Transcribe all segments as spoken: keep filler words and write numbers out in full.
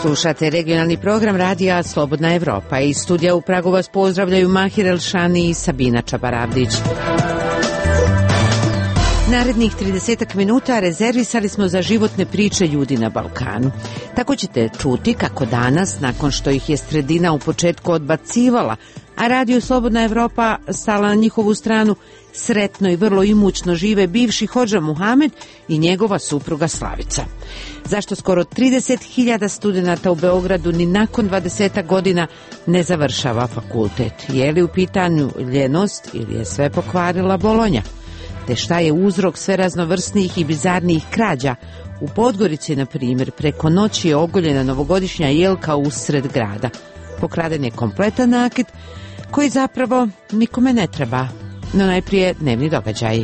Slušate regionalni program radija Slobodna Evropa. Iz studija u Pragu vas pozdravljaju Mahir Elšani i Sabina Čabaravdić. Narednih tridesetak minuta rezervisali smo za životne priče ljudi na Balkanu. Tako ćete čuti kako danas, nakon što ih je sredina u početku odbacivala, a radio Slobodna Evropa stala na njihovu stranu, sretno i vrlo imućno žive bivši hodža Muhamed i njegova supruga Slavica. Zašto skoro trideset hiljada studenata u Beogradu ni nakon dvadeset godina ne završava fakultet? Je li u pitanju ljenost ili je sve pokvarila Bolonja? Te šta je uzrok sve raznovrsnijih i bizarnijih krađa? U Podgorici, na primjer, preko noći je ogoljena novogodišnja jelka usred grada. Pokraden je kompletan nakit koji zapravo nikome ne treba. No najprije dnevni događaji.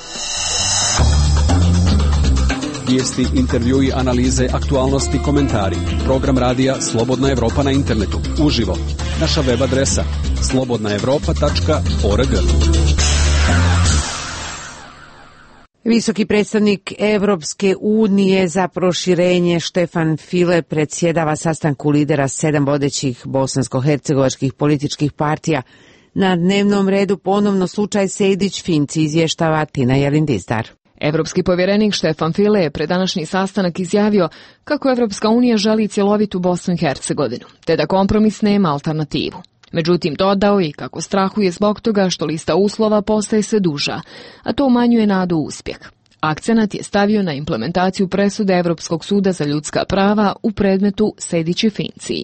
Vijesti, intervjui, analize, aktualnosti, komentari. Program radija Slobodna Evropa na internetu. Uživo. Naša web adresa slobodna evropa tačka org. Visoki predstavnik Evropske unije za proširenje Štefan File predsjedava sastanku lidera sedam vodećih bosansko-hercegovačkih političkih partija. Na dnevnom redu ponovno slučaj Sejdić-Finci, izvještava Tina Jelindizdar. Evropski povjerenik Štefan File je pred današnji sastanak izjavio kako Evropska unija želi cjelovitu Bosnu i Hercegovinu, te da kompromis nema alternativu. Međutim, dodao i kako strahuje zbog toga što lista uslova postaje sve duža, a to umanjuje nadu u uspjeh. Akcenat je stavio na implementaciju presude Evropskog suda za ljudska prava u predmetu Sejdić-Finci.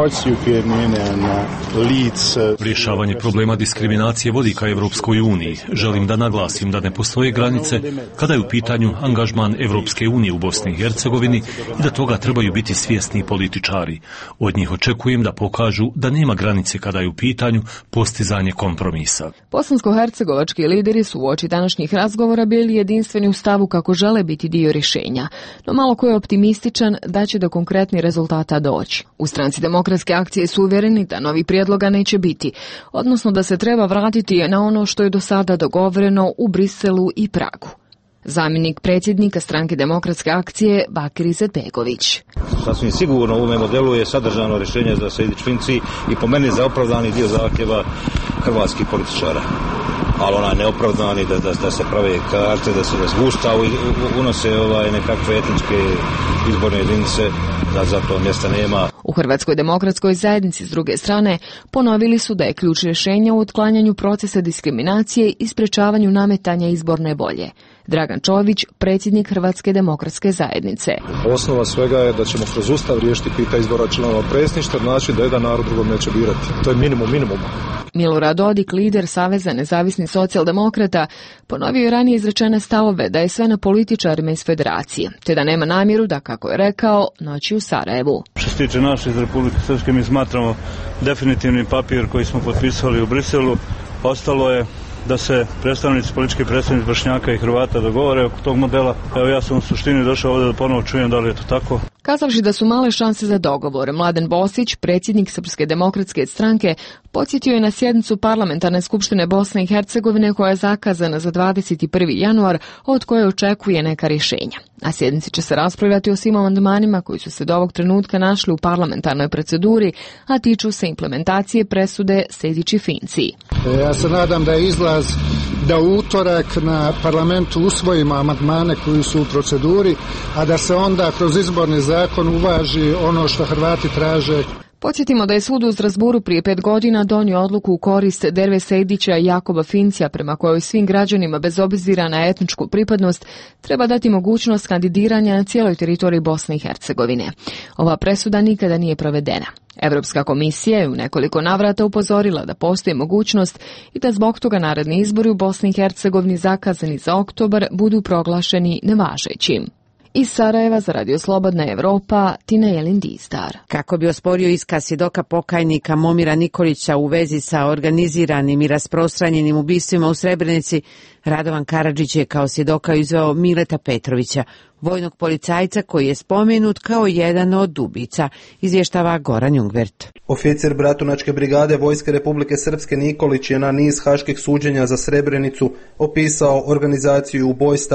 Rješavanje problema diskriminacije vodi ka Evropskoj uniji. Želim da naglasim da ne postoje granice kada je u pitanju angažman Evropske unije u Bosni i Hercegovini i da toga trebaju biti svjesni političari. Od njih očekujem da pokažu da nema granice kada je u pitanju postizanje kompromisa. Bosansko-hercegovački lideri su uoči današnjih razgovora bili jedinstveni u stavu kako žele biti dio rješenja, no malo ko je optimističan da će do konkretnih rezultata doći. U stranci Demokratske akcije su uvjereni da novi prijedloga neće biti, odnosno da se treba vratiti na ono što je do sada dogovoreno u Briselu i Pragu. Zamjenik predsjednika stranke Demokratske akcije Bakir Izetbegović. Sasvim sigurno u ovome modelu je sadržano rješenje za Sejdić-Finci i po meni za opravdani dio zahtjeva hrvatskih političara. Ali onaj neopravdani da, da, da se prave karte, da se razguštaju i unose ovaj nekakve etničke izborne jedinice, da za to mjesta nema. U Hrvatskoj demokratskoj zajednici s druge strane ponovili su da je ključ rješenja u otklanjanju procesa diskriminacije i sprečavanju nametanja izborne volje. Dragan Čović, predsjednik Hrvatske demokratske zajednice. Osnova svega je da ćemo kroz Ustav riješiti pitanje izbora članova predsjedništva, znači da jedan narod drugom neće birati. To je minimum minimuma. Milorad Dodik, lider Saveza nezavisnih socijaldemokrata, ponovio je ranije izrečene stavove da je sve na političarima iz federacije, te da nema namjeru da, kako je rekao, noći u Sarajevu. Što se tiče naše iz Republike Srpske, mi smatramo definitivni papir koji smo potpisali u Briselu. Ostalo je da se predstavnici, politički predstavnici Bošnjaka i Hrvata dogovore oko tog modela. Evo, ja sam u suštini došao ovdje da ponovo čujem da li je to tako. Kazavši da su male šanse za dogovor, Mladen Bosić, predsjednik Srpske demokratske stranke, podsjetio je na sjednicu Parlamentarne skupštine Bosne i Hercegovine koja je zakazana za dvadeset prvi januar, od koje očekuje neka rješenja. Na sjednici će se raspravljati o svim amandmanima koji su se do ovog trenutka našli u parlamentarnoj proceduri, a tiču se implementacije presude Sejdić-Finci. Ja se nadam da je izlaz da u utorak na parlamentu usvojimo amandmane koji su u proceduri, a da se onda kroz izborni zakon uvaži ono što Hrvati traže. Podsjetimo da je sud u Strasburu prije pet godina donio odluku u korist Derve Sejdića i Jakoba Fincija, prema kojoj svim građanima bez obzira na etničku pripadnost treba dati mogućnost kandidiranja na cijeloj teritoriji Bosne i Hercegovine. Ova presuda nikada nije provedena. Europska komisija je u nekoliko navrata upozorila da postoji mogućnost i da zbog toga naredni izbori u Bosni i Hercegovini zakazani za oktobar budu proglašeni nevažećim. Iz Sarajeva za Radio Slobodna Evropa, Tina Jelindizdar. Kako bi osporio iskaz svjedoka pokajnika Momira Nikolića u vezi sa organiziranim i rasprostranjenim ubistvima u Srebrenici, Radovan Karadžić je kao svjedoka izveo Mileta Petrovića, vojnog policajca koji je spomenut kao jedan od ubica, izvještava Goran Jungvert. Oficir bratunačke brigade Vojske Republike Srpske Nikolić je na niz haških suđenja za Srebrenicu opisao organizaciju ubojstava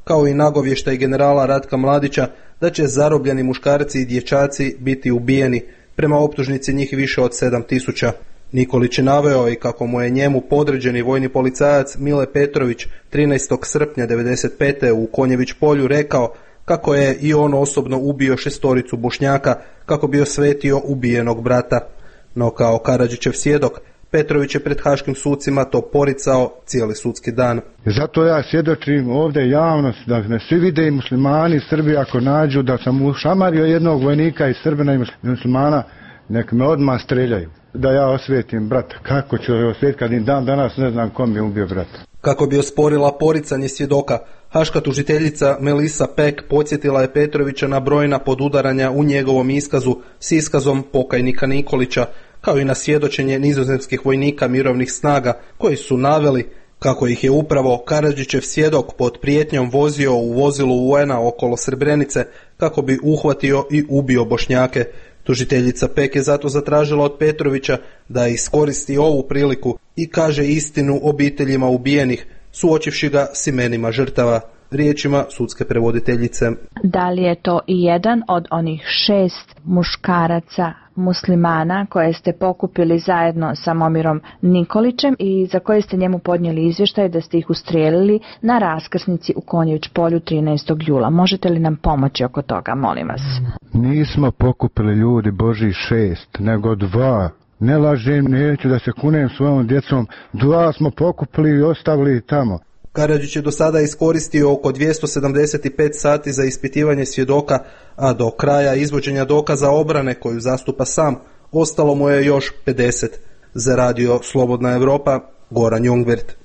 kao i nagovještaj generala Ratka Mladića da će zarobljeni muškarci i dječaci biti ubijeni, prema optužnici njih više od sedam tisuća. Nikolić je naveo i kako mu je njemu podređeni vojni policajac Mile Petrović trinaestog srpnja devedeset pete u Konjević polju rekao kako je i on osobno ubio šestoricu Bošnjaka kako bi osvetio ubijenog brata. No kao Karadžićev svjedok, Petrović je pred haškim sucima to poricao cijeli sudski dan. Zato ja svjedočim ovdje javnost da ne svi vide i muslimani i Srbi ako nađu da sam ušamario jednog vojnika i Srbina i muslimana, nek me odmah streljaju. Da ja osvetim brata. Kako ću osvetiti kad i dan danas ne znam kom je ubio brata. Kako bi osporila poricanje svjedoka, haška tužiteljica Melisa Peck podsjetila je Petrovića na brojna podudaranja u njegovom iskazu s iskazom pokajnika Nikolića, kao i na svjedočenje nizozemskih vojnika mirovnih snaga koji su naveli kako ih je upravo Karadžićev svjedok pod prijetnjom vozio u vozilu U N A okolo Srebrenice kako bi uhvatio i ubio Bošnjake. Tužiteljica Peck je zato zatražila od Petrovića da iskoristi ovu priliku i kaže istinu obiteljima ubijenih, suočivši ga s imenima žrtava. Riječima sudske prevoditeljice. Da li je to i jedan od onih šest muškaraca muslimana koje ste pokupili zajedno sa Momirom Nikolićem i za koje ste njemu podnijeli izvještaj da ste ih ustrijelili na raskrsnici u Konjević polju trinaestog jula? Možete li nam pomoći oko toga, molim vas? Nismo pokupili ljudi Boži šest, nego dva. Ne lažem, neću da se kunem svojom djecom. Dva smo pokupili i ostavili tamo. Karadžić je do sada iskoristio oko dvjesto sedamdeset pet sati za ispitivanje svjedoka, a do kraja izvođenja dokaza obrane koju zastupa sam, ostalo mu je još pedeset. Za radio Slobodna Evropa, Goran Jungwirth.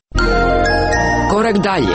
Korak dalje.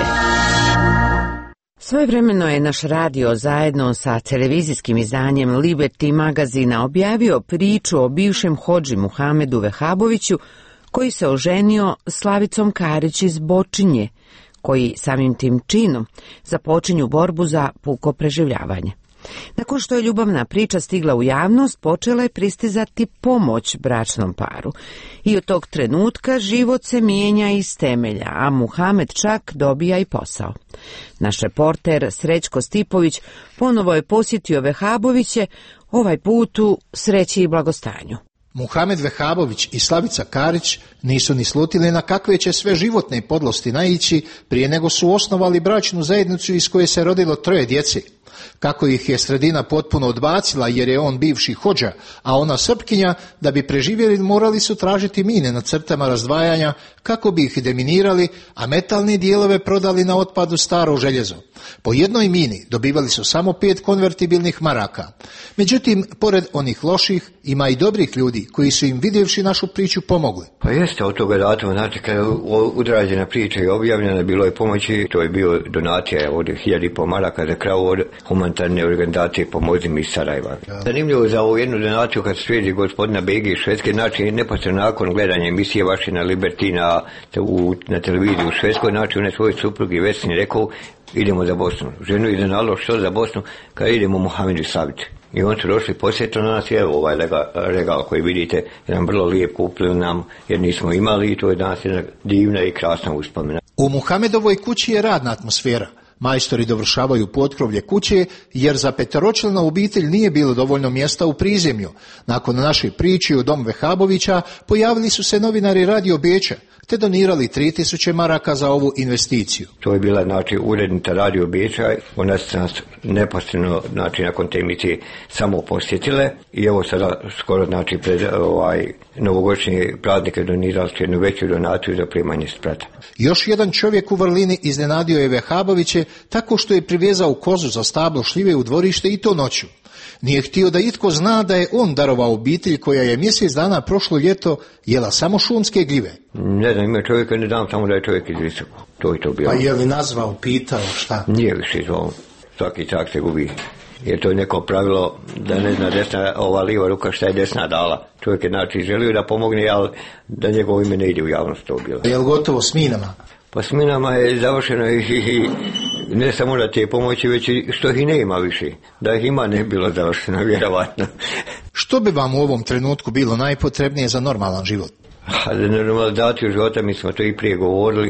Svojevremeno je naš radio zajedno sa televizijskim izdanjem Liberty magazina objavio priču o bivšem hodži Muhamedu Vehaboviću koji se oženio Slavicom Karić iz Bočinje, koji samim tim činom započinju borbu za puko preživljavanje. Nakon što je ljubavna priča stigla u javnost, počela je pristizati pomoć bračnom paru. I od tog trenutka život se mijenja iz temelja, a Muhamed čak dobija i posao. Naš reporter Srećko Stipović ponovo je posjetio Vehaboviće, ovaj put u sreći i blagostanju. Muhamed Vehabović i Slavica Karić nisu ni slutili na kakve će sve životne podlosti naići prije nego su osnovali bračnu zajednicu iz koje se rodilo troje djece. Kako ih je sredina potpuno odbacila jer je on bivši hodža, a ona Srpkinja, da bi preživjeli morali su tražiti mine na crtama razdvajanja kako bi ih deminirali, a metalne dijelove prodali na otpadu staro željezo. Po jednoj mini dobivali su samo pet konvertibilnih maraka. Međutim, pored onih loših, ima i dobrih ljudi koji su im vidjevši našu priču pomogli. Pa jeste od toga datuma, znači kada je udrađena priča i objavljena, bilo je pomoći, to je bio donacija od hiljadu i pol maraka za kravu od humanitarne organizacije Pomozi mi iz Sarajeva. Zanimljivo za ovu jednu donaciju kad slijedi gospodina Bege iz Švedske, znači neposredno nakon gledanja emisije vaše na Liberty na, u, na televiziji u Švedskoj, znači on je svoj suprugi Vesni rekao idemo za Bosnu. Ženu je zanalo što za Bosnu, kad idemo Muhamedu Savici. I on su došli posjetiti na nas i evo ovaj regal koji vidite, jedan vrlo lijep kupili nam jer nismo imali i to je danas jedna divna i krasna uspomena. U Muhamedovoj kući je radna atmosfera. Majstori dovršavaju potkrovlje kuće jer za peteročlanu obitelj nije bilo dovoljno mjesta u prizemlju. Nakon naše priče u dom Vehabovića pojavili su se novinari Radio Beča te donirali tri tisuće maraka za ovu investiciju. To je bila znači urednica Radio Beča, ona se nas neposredno znači nakon te emisije samo posjetile i evo sada skoro znači pred ovaj novogodišnje praznike donirali su jednu veću donaciju za primanje sprata. Još jedan čovjek u vrlini iznenadio je Vehaboviće tako što je privezao kozu za stablo šljive u dvorište i to noću. Nije htio da itko zna da je on darovao obitelj koja je mjesec dana prošlo ljeto jela samo šumske gljive. Ne znam, ima čovjeka, ne znam samo da je čovjek iz Visoko. To je to bilo. Pa je li nazvao, pitao, šta? Nije više zvao. Svaki čak se gubi. Jer to je neko pravilo da ne zna desna, ova lijeva ruka šta je desna dala. Čovjek je znači želio da pomogne, ali da njegovo ime ne ide u javnost, to bilo. Je li gotovo s minama? Pa s minama je završeno i, i ne samo da te pomoći, već i što ih nema više. Da ih ima ne bilo završeno, vjerovatno. Što bi vam u ovom trenutku bilo najpotrebnije za normalan život? A za normalizaciju života, mi smo to i prije govorili,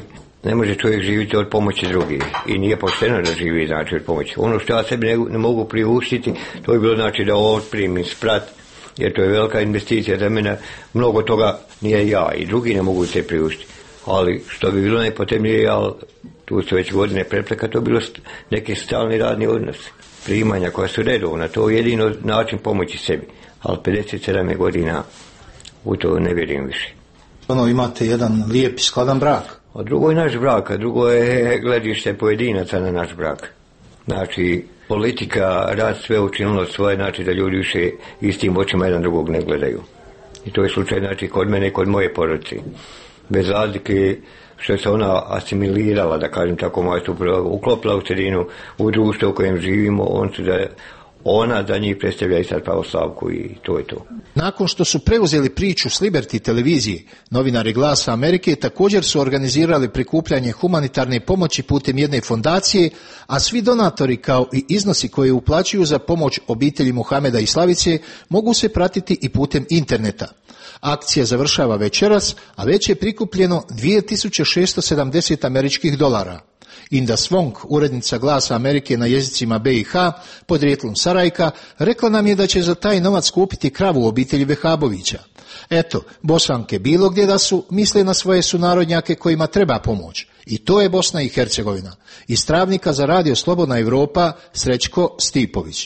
Ne može čovjek živjeti od pomoći drugih i nije pošteno da živi znači od pomoći. Ono što ja sebi ne, ne mogu priuštiti, to je bilo znači da otprimim sprat, jer to je velika investicija za mene, mnogo toga nije ja i drugi ne mogu se priuštiti. Ali što bi bilo najpotrebnije, ja, tu su već godine prepreka, to je bilo neki stalni radni odnos, primanja koja su redovna, to je jedino način pomoći sebi. Ali pedeset sedam godina u to ne vjerujem više. Ono, imate jedan lijep i skladan brak. A drugo je naš brak, a drugo je gledište pojedinaca na naš brak. Znači, politika, rad sve učinilo svoje, znači da ljudi više istim očima jedan drugog ne gledaju. I to je slučaj, znači, kod mene i kod moje porodice. Bez razlike što se ona asimilirala, da kažem tako, moja supruga uklopila u sredinu, u društvo u kojem živimo, on su da ona za njih predstavlja i sad pravoslavku i to je to. Nakon što su preuzeli priču s Liberty televizije, novinari Glasa Amerike također su organizirali prikupljanje humanitarne pomoći putem jedne fondacije, a svi donatori kao i iznosi koje uplaćuju za pomoć obitelji Muhameda i Slavice mogu se pratiti i putem interneta. Akcija završava večeras, a već je prikupljeno dvije tisuće šesto sedamdeset američkih dolara. Inda Svonk, urednica Glasa Amerike na jezicima B i H, podrijetlom Sarajka, rekla nam je da će za taj novac kupiti kravu obitelji Vehabovića. Eto, Bosanke bilo gdje da su, misle na svoje sunarodnjake kojima treba pomoć. I to je Bosna i Hercegovina. Iz Travnika za radio Slobodna Evropa, Srećko Stipović.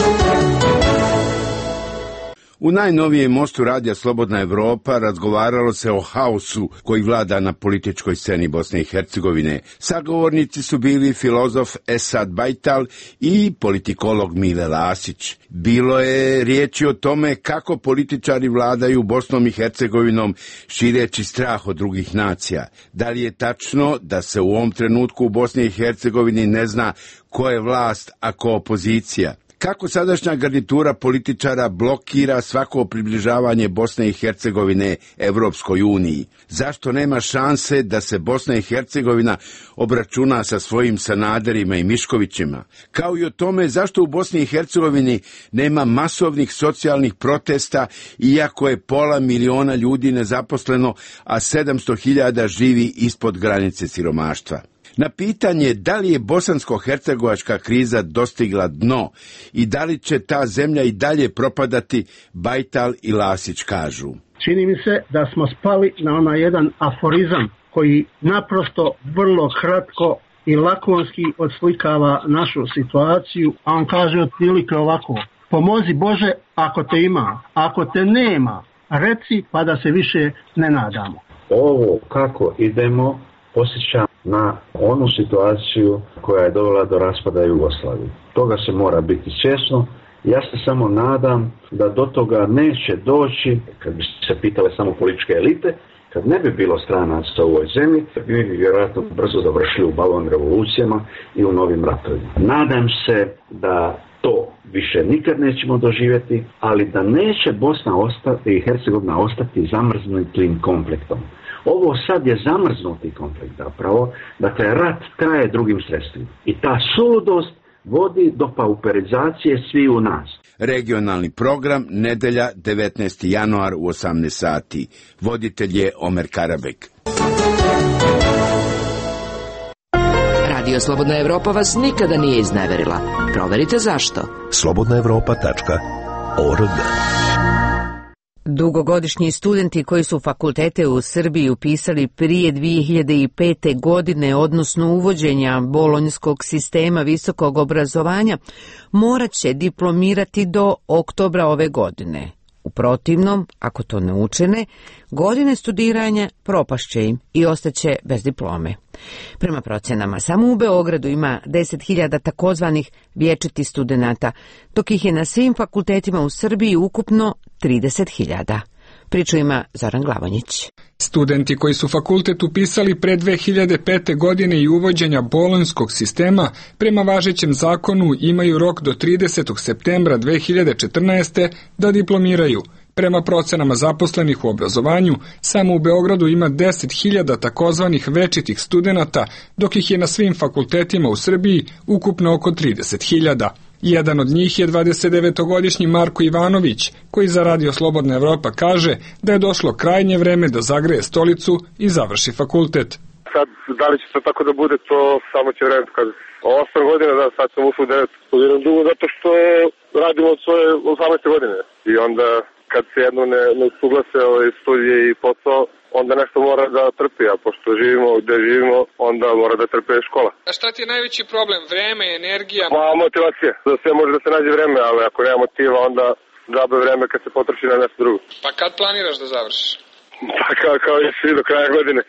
U najnovijem mostu radija Slobodna Evropa razgovaralo se o haosu koji vlada na političkoj sceni Bosne i Hercegovine. Sagovornici su bili filozof Esad Bajtal i politikolog Mile Lasić. Bilo je riječi o tome kako političari vladaju Bosnom i Hercegovinom šireći strah od drugih nacija. Da li je tačno da se u ovom trenutku u Bosni i Hercegovini ne zna ko je vlast, a ko opozicija? Kako sadašnja garnitura političara blokira svako približavanje Bosne i Hercegovine Evropskoj uniji? Zašto nema šanse da se Bosna i Hercegovina obračuna sa svojim Sanaderima i Miškovićima? Kao i o tome zašto u Bosni i Hercegovini nema masovnih socijalnih protesta, iako je pola miliona ljudi nezaposleno, a sedamsto hiljada živi ispod granice siromaštva. Na pitanje da li je bosansko-hercegovačka kriza dostigla dno i da li će ta zemlja i dalje propadati, Bajtal i Lasić kažu. Čini mi se da smo spali na onaj jedan aforizam koji naprosto vrlo kratko i lakonski odslikava našu situaciju, a on kaže otprilike ovako: pomozi Bože ako te ima, ako te nema, reci pa da se više ne nadamo. Ovo kako idemo posjeća na onu situaciju koja je dovela do raspada Jugoslavije. Toga se mora biti svjesno. Ja se samo nadam da do toga neće doći, kad bi se pitale samo političke elite, kad ne bi bilo stranaca u ovoj zemlji, bi bi vjerojatno brzo završili u balon revolucijama i u novim ratovima. Nadam se da to više nikad nećemo doživjeti, ali da neće Bosna ostati i Hercegovina ostati zamrznutim konfliktom. Ovo sad je zamrznuti konflikt zapravo, dakle rat traje drugim sredstvima. I ta suludost vodi do pauperizacije svi u nas. Regionalni program, nedelja, devetnaesti januar u osamnaest sati. Voditelj je Omer Karabek. Radio Slobodna Evropa vas nikada nije izneverila. Proverite zašto. slobodna evropa tačka org. Dugogodišnji studenti koji su fakultete u Srbiji upisali prije dvije hiljade pete. godine, odnosno uvođenja bolonjskog sistema visokog obrazovanja, morat će diplomirati do oktobra ove godine. U protivnom, ako to ne učine, godine studiranja propašće im i ostaće bez diplome. Prema procenama, samo u Beogradu ima deset hiljada takozvanih vječitih studenata, dok ih je na svim fakultetima u Srbiji ukupno trideset hiljada. Priču ima Zoran Glavonjić. Studenti koji su fakultet upisali pre dve hiljade pete. godine i uvođenja bolonjskog sistema prema važećem zakonu imaju rok do tridesetog septembra dve hiljade četrnaeste. da diplomiraju. Prema procenama zaposlenih u obrazovanju, samo u Beogradu ima deset hiljada takozvanih večitih studenata, dok ih je na svim fakultetima u Srbiji ukupno oko trideset hiljada. Jedan od njih je dvadesetdevetogodišnji Marko Ivanović, koji za Radio Slobodna Evropa kaže da je došlo krajnje vreme da zagreje stolicu i završi fakultet. Sad Da li će to tako da bude, to samo će vreme pokazati. Osam godina, da, sad sam ušao u devet. Studiram dugo zato što radimo od svoje osamnaeste godine. I onda kad se jedno ne, ne suglase ovaj, studije i posao, onda nešto mora da trpi, a pošto živimo gde živimo, onda mora da trpe škola. A šta ti je najveći problem? Vreme, energija? Pa motivacija. Za sve može da se nađe vreme, ali ako nema motiva, onda džabe vreme kad se potroši na nešto drugo. Pa kad planiraš da završiš? Pa kao, kao i svi do kraja godine.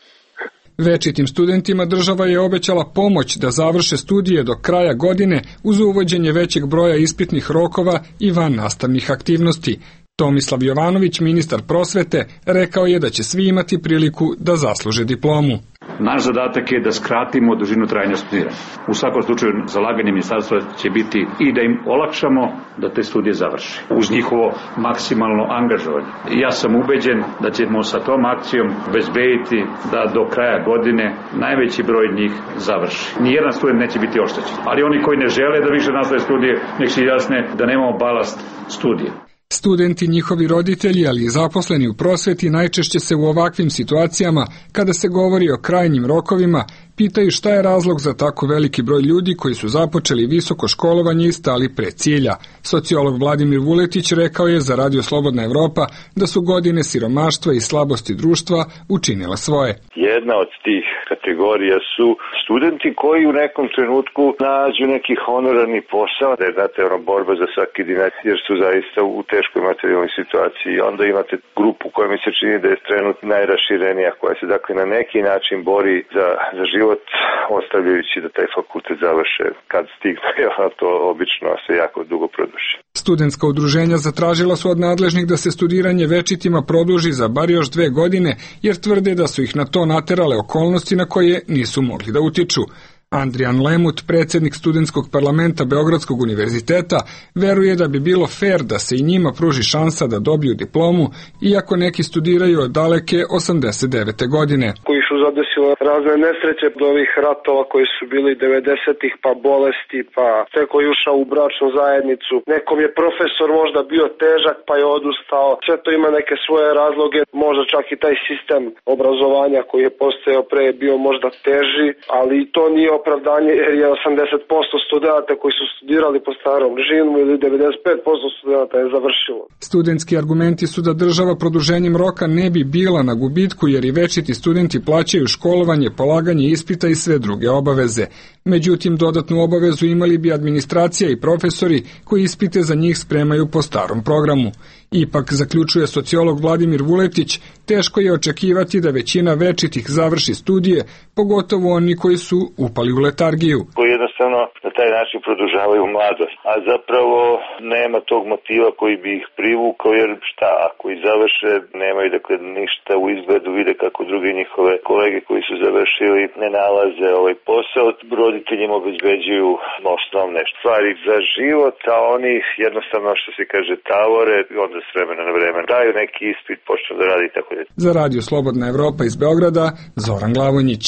Večitim studentima država je obećala pomoć da završe studije do kraja godine uz uvođenje većeg broja ispitnih rokova i van nastavnih aktivnosti. Tomislav Jovanović, ministar prosvete, rekao je da će svi imati priliku da zasluže diplomu. Naš zadatak je da skratimo dužinu trajanja studiranja. U svakom slučaju zalaganje ministarstva će biti i da im olakšamo da te studije završe uz njihovo maksimalno angažovanje. Ja sam ubeđen da ćemo sa tom akcijom bezbediti da do kraja godine najveći broj njih završi. Nijedan student neće biti oštećen, ali oni koji ne žele da više nastave studije, nek se jasne da nemamo balast studije. Studenti, njihovi roditelji, ali i zaposleni u prosveti najčešće se u ovakvim situacijama, kada se govori o krajnjim rokovima, pitaju šta je razlog za tako veliki broj ljudi koji su započeli visoko školovanje i stali pre cilja. Sociolog Vladimir Vuletić rekao je za Radio Slobodna Evropa da su godine siromaštva i slabosti društva učinile svoje. Jedna od tih kategorija su studenti koji u nekom trenutku nađu neki honorarni posao, da je znate ono borba za svaki dinar, jer su zaista u teškoj materijalnoj situaciji. I onda imate grupu koja mi se čini da je trenutno najraširenija, koja se dakle na neki način bori za, za život, ostavljajući da taj fakultet završe. Kad stigne, to obično se jako dugo produži. Studentska udruženja zatražila su od nadležnih da se studiranje večitima produži za bar još dve godine, jer tvrde da su ih na to naterale okolnosti na koje nisu mogli da utiču. Andrijan Lemut, predsjednik studentskog parlamenta Beogradskog univerziteta, veruje da bi bilo fer da se i njima pruži šansa da dobiju diplomu, iako neki studiraju od daleke osamdeset devete godine. Koji su zadesile razne nesreće do ovih ratova koji su bili devedesetih, pa bolesti, pa te koji je ušao u bračnu zajednicu. Nekom je profesor možda bio težak, pa je odustao. Sve to ima neke svoje razloge, možda čak i taj sistem obrazovanja koji je postojao pre je bio možda teži, ali to nije opravdanje jer je osamdeset posto studenta koji su studirali po starom režimu ili devedeset pet posto studenta je završilo. Studentski argumenti su da država produženjem roka ne bi bila na gubitku jer i večiti studenti plaćaju školovanje, polaganje ispita i sve druge obaveze. Međutim, dodatnu obavezu imali bi administracija i profesori koji ispite za njih spremaju po starom programu. Ipak, zaključuje sociolog Vladimir Vuletić, teško je očekivati da većina večitih završi studije, pogotovo oni koji su upali u letargiju. Koji jednostavno na taj način produžavaju mladost, a zapravo nema tog motiva koji bi ih privukao, jer šta, ako i završe, nemaju dakle ništa u izgledu, vide kako drugi njihove kolege koji su završili ne nalaze ovaj posao, roditeljima obezbeđuju osnovne stvari za život, a oni jednostavno što se kaže tavore, onda s vremena na vremena daju neki ispit, počnu da radi i tako da. Za Radio Slobodna Evropa iz Beograda, Zoran Glavonjić.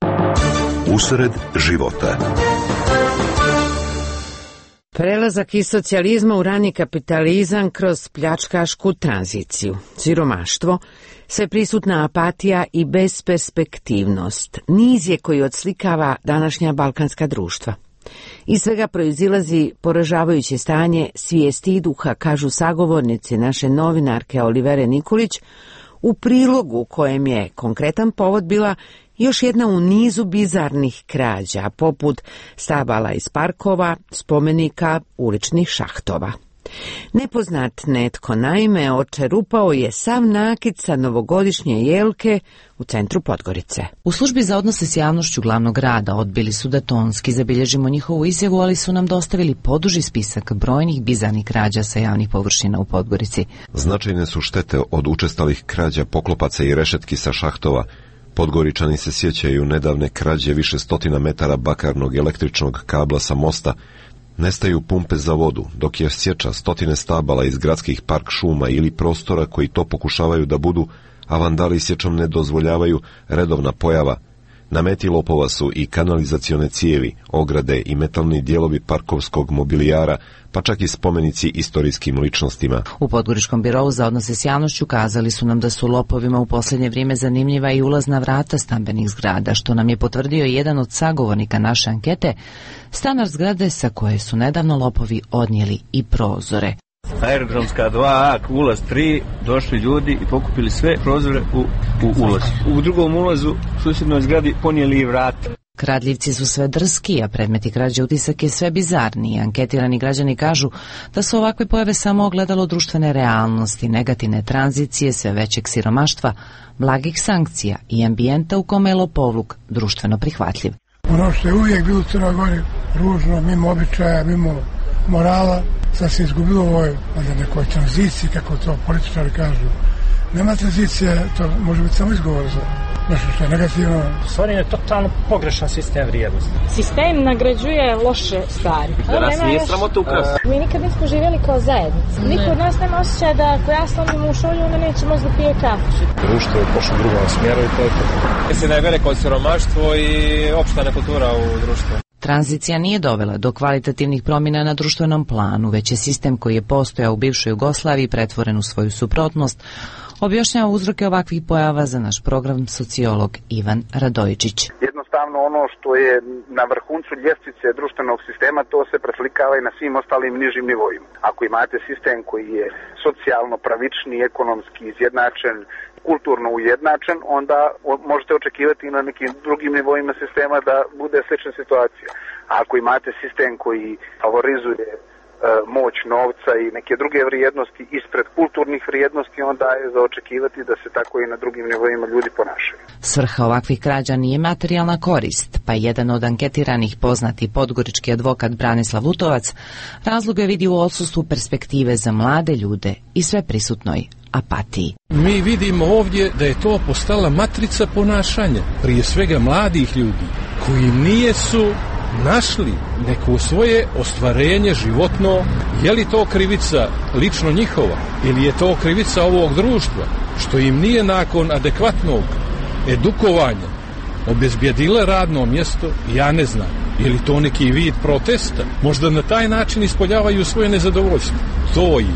Usred života. Prelazak iz socijalizma u rani kapitalizam kroz pljačkašku tranziciju, siromaštvo, sveprisutna apatija i besperspektivnost, niz je koji odslikava današnja balkanska društva. Iz svega proizilazi poražavajuće stanje svijesti i duha, kažu sagovornici naše novinarke Olivere Nikolić, u prilogu kojem je konkretan povod bila još jedna u nizu bizarnih krađa, poput stabala iz parkova, spomenika, uličnih šahtova. Nepoznat netko naime očerupao je sav nakit sa novogodišnje jelke u centru Podgorice. U službi za odnose s javnošću glavnog grada odbili su da tonski zabilježimo njihovu izjavu, ali su nam dostavili poduži spisak brojnih bizarnih krađa sa javnih površina u Podgorici. Značajne su štete od učestalih krađa poklopaca i rešetki sa šahtova. Podgoričani se sjećaju nedavne krađe više stotina metara bakarnog električnog kabla sa mosta. Nestaju pumpe za vodu, dok je sječa stotine stabala iz gradskih park šuma ili prostora koji to pokušavaju da budu, a vandali sječom ne dozvoljavaju, redovna pojava. Na meti lopova su i kanalizacione cijevi, ograde i metalni dijelovi parkovskog mobilijara, pa čak i spomenici istorijskim ličnostima. U Podgoričkom birovu za odnose s javnošću kazali su nam da su lopovima u posljednje vrijeme zanimljiva i ulazna vrata stambenih zgrada, što nam je potvrdio jedan od sagovornika naše ankete, stanar zgrade sa koje su nedavno lopovi odnijeli i prozore. Aerodromska dva A, ulaz tri, došli ljudi i pokupili sve prozore u, u ulazu. U drugom ulazu u susjednoj zgradi ponijeli i vrata. Kradljivci su sve drski, a predmeti krađe utisak je sve bizarniji. Anketirani građani kažu da su ovakve pojave samo ogledalo društvene realnosti, negativne tranzicije, sve većeg siromaštva, blagih sankcija i ambijenta u kome je lopovluk društveno prihvatljiv. Ono što je uvijek bilo u Crnoj Gori ružno, mimo običaja, mimo morala, sad se izgubilo u ovoj nekoj tranziciji, kako to političari kažu. Nema tranzicije, to može biti samo izgovor za nešto što je negativno. Stvarno je totalno pogrešan sistem vrijednosti. Sistem nagrađuje loše stvari. Da nas nije sramota ukrasti. Mi nikad nismo živjeli kao zajednica. Niko od nas nema osjećaja da ako ja stavim u šolju, onda neće možda pije kafu. Društvo je pošlo u drugom smjeru i to je to. Mislim da je veliko siromaštvo i opšta nekultura u društvu. Tranzicija nije dovela do kvalitativnih promjena na društvenom planu, već je sistem koji je postojao u bivšoj Jugoslaviji pretvoren u svoju suprotnost, objašnjava uzroke ovakvih pojava za naš program sociolog Ivan Radojičić. Jednostavno ono što je na vrhuncu ljestvice društvenog sistema, to se preslikava i na svim ostalim nižim nivoima. Ako imate sistem koji je socijalno pravični, ekonomski izjednačen, kulturno ujednačen, onda možete očekivati i na nekim drugim nivoima sistema da bude slična situacija. A ako imate sistem koji favorizuje e, moć novca i neke druge vrijednosti ispred kulturnih vrijednosti, onda je za očekivati da se tako i na drugim nivoima ljudi ponašaju. Svrha ovakvih krađa nije materijalna korist, pa jedan od anketiranih poznati podgorički advokat Branislav Lutovac razloge vidi u odsustvu perspektive za mlade ljude i sve prisutnoj apatiji. Mi vidimo ovdje da je to postala matrica ponašanja, prije svega mladih ljudi, koji nije su našli neko svoje ostvarenje životno. Je li to krivica lično njihova ili je to krivica ovog društva, što im nije nakon adekvatnog edukovanja obezbjedile radno mjesto? Ja ne znam. Je li to neki vid protesta? Možda na taj način ispoljavaju svoje nezadovoljstvo. To je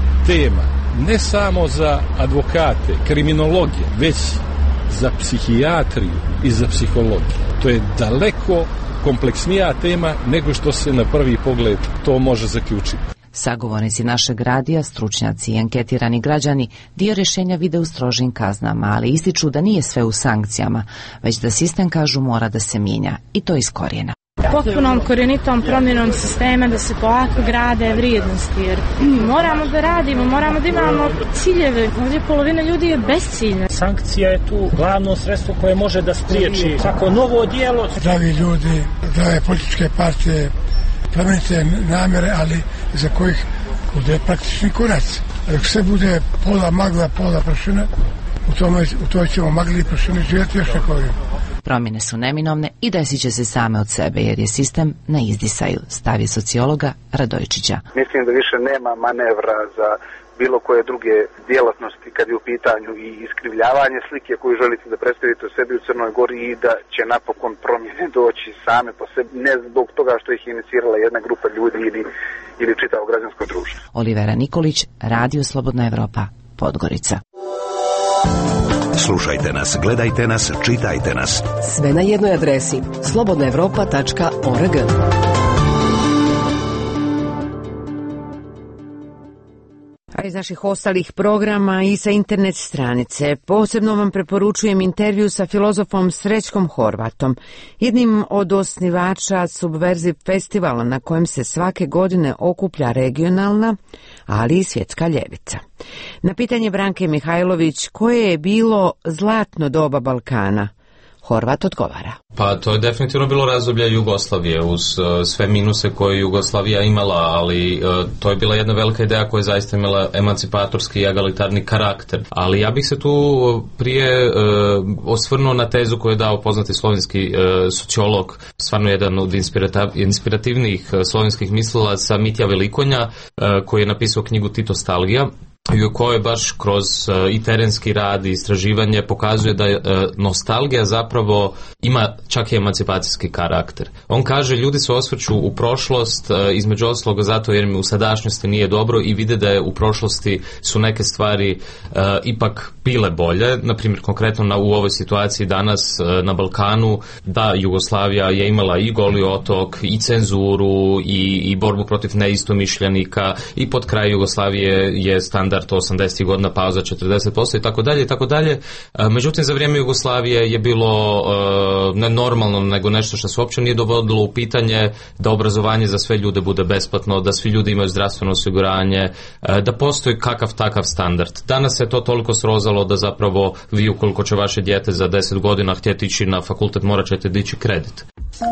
tema ne samo za advokate, kriminologije, već za psihijatriju i za psihologiju. To je daleko kompleksnija tema nego što se na prvi pogled to može zaključiti. Sagovornici našeg radija, stručnjaci i anketirani građani dio rješenja vide u strožim kaznama, ali ističu da nije sve u sankcijama, već da sistem, kažu, mora da se mijenja i to iz korijena. Potpunom korjenitom promjenom sistema da se polako grade vrijednosti, jer moramo da radimo, moramo da imamo ciljeve. Ovdje polovina ljudi je bezciljna. Sankcija je tu glavno sredstvo koje može da spriječi svako novo djelo. Zdravi ljudi, zdrave političke partije, plemenite namjere, ali za kojih bude praktični korac. Ako sve bude pola magla, pola prašina, u, tome, u toj ćemo magli i prašine živjeti još neko vrijeme. Promjene su neminovne i desit će se same od sebe, jer je sistem na izdisaju, stavi sociologa Radojičića. Mislim da više nema manevra za bilo koje druge djelatnosti kad je u pitanju i iskrivljavanje slike koju želite da predstavite o sebi u Crnoj Gori i da će napokon promjene doći same po sebi, ne zbog toga što ih inicirala jedna grupa ljudi ili, ili čitavo građansko društvo. Olivera Nikolić, Radio Slobodna Evropa, Podgorica. Slušajte nas, gledajte nas, čitajte nas. Sve na jednoj adresi slobodna evropa tačka org. A iz naših ostalih programa i sa internet stranice posebno vam preporučujem intervju sa filozofom Srećkom Horvatom, jednim od osnivača Subverziv festivala na kojem se svake godine okuplja regionalna, ali i svjetska ljevica. Na pitanje Branke Mihajlović koje je bilo zlatno doba Balkana, Horvat odgovara. Pa to je definitivno bilo razdoblje Jugoslavije uz uh, sve minuse koje Jugoslavija imala, ali uh, to je bila jedna velika ideja koja je zaista imala emancipatorski i egalitarni karakter. Ali ja bih se tu prije uh, osvrnuo na tezu koju je dao poznati slovenski uh, sociolog, stvarno jedan od inspirativnijih uh, slovenskih mislilaca, Mitja Velikonja, uh, koji je napisao knjigu Titostalgija. i u kojoj baš kroz uh, i terenski rad i istraživanje pokazuje da uh, nostalgija zapravo ima čak i emancipacijski karakter. On kaže, ljudi se osvrću u prošlost, uh, između ostalog zato jer mi u sadašnjosti nije dobro i vide da je u prošlosti su neke stvari uh, ipak bile bolje. Naprimjer, konkretno na, u ovoj situaciji danas uh, na Balkanu, da Jugoslavija je imala i Goli otok, i cenzuru, i, i borbu protiv neistomišljenika, i pod kraj Jugoslavije je standard osamdesetih godina pauza četrdeset posto i tako dalje i tako dalje. Međutim, za vrijeme Jugoslavije je bilo uh, ne normalno, nego nešto što se uopće nije dovodilo u pitanje da obrazovanje za sve ljude bude besplatno, da svi ljudi imaju zdravstveno osiguranje, uh, da postoji kakav takav standard. Danas se to toliko srozalo da zapravo vi, ukoliko će vaše dijete za deset godina htjeti ići na fakultet, morat ćete dići kredit.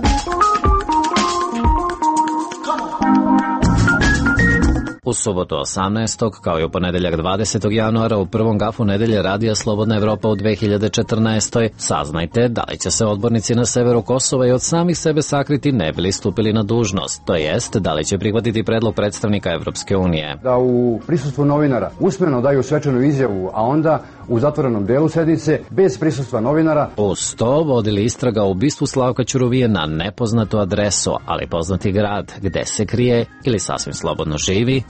U subotu osamnaestog kao i u ponedeljak dvadesetog januara u prvom gafu nedelje Radija Slobodna Evropa u dve hiljade četrnaestoj saznajte da li će se odbornici na severu Kosova i od samih sebe sakriti ne bili stupili na dužnost, to jest da li će prihvatiti predlog predstavnika Evropske unije. Da u prisustvu novinara usmeno daju svečanu izjavu, a onda u zatvorenom delu sednice bez prisustva novinara. Uz to vodili istraga o ubistvu Slavka Ćuruvije na nepoznatu adresu, ali poznati grad gde se krije ili sasvim slobodno živi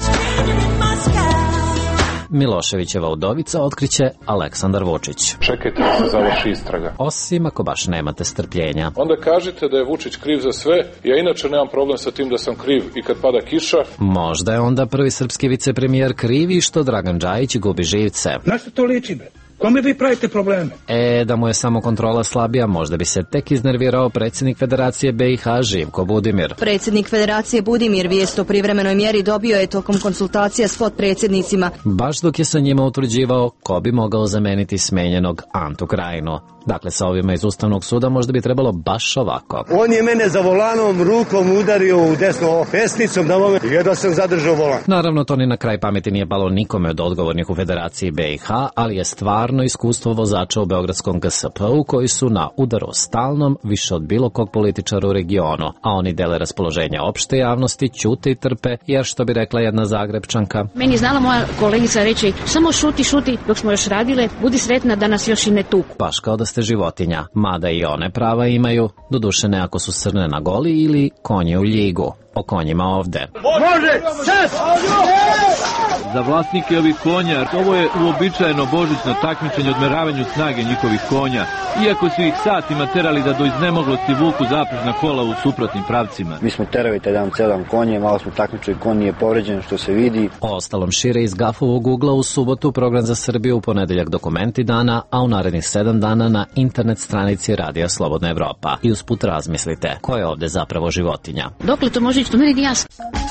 Miloševićeva udovica, otkriće Aleksandar Vučić. Čekajte da se završi istraga. Osim ako baš nemate strpljenja. Onda kažite da je Vučić kriv za sve, ja inače nemam problem sa tim da sam kriv i kad pada kiša. Možda je onda prvi srpski vicepremijer krivi što Dragan Džajić gubi živce. Na što to liči, bre? Kome vi pravite probleme? E, da mu je samo kontrola slabija, možda bi se tek iznervirao predsjednik Federacije B i H Živko Budimir. Predsjednik Federacije Budimir vijest o privremenoj mjeri dobio je tokom konsultacija s potpredsjednicima. Baš dok je sa njima utvrđivao ko bi mogao zameniti smenjenog Antu Krajinu. Dakle, sa ovima iz Ustavnog suda možda bi trebalo baš ovako. On je mene za volanom rukom udario u desno pesnicom, da moment, jedva sam zadržao volan. Naravno, to ni na kraj pameti nije palo nikome od odgovornih u Federaciji B i H, ali je stvarno iskustvo vozača u beogradskom G S P-u koji su na udaru stalnom više od bilo kog političara u regionu, a oni dele raspoloženja opšte javnosti, ćute i trpe, jer što bi rekla jedna Zagrebčanka. Meni je znala moja kolegica reći, samo šuti, šuti dok smo još radile, budi sretna da nas još i ne tuku. Baš kao da ste životinja, mada i one prava imaju, doduše ne ako su srne na goli ili konje u ljigu. O konjima ovde. Može, čas! Za vlasnike ovih konja, ovo je uobičajeno božićno takmičenje odmeravanju snage njihovih konja, iako su ih satima terali da do iznemoglosti vuku zaprežna kola u suprotnim pravcima. Mi smo terali taj dan celan konje, malo smo takmičili, konj nije povređen, što se vidi. O ostalom šire iz Gafovog ugla u subotu program za Srbiju, u ponedeljak dokumenti dana, a u narednih sedam dana na internet stranici Radija Slobodna Evropa. I usput razmislite, ko je ovde zapravo životinja? Dokle to može ići, to meni nije jasno.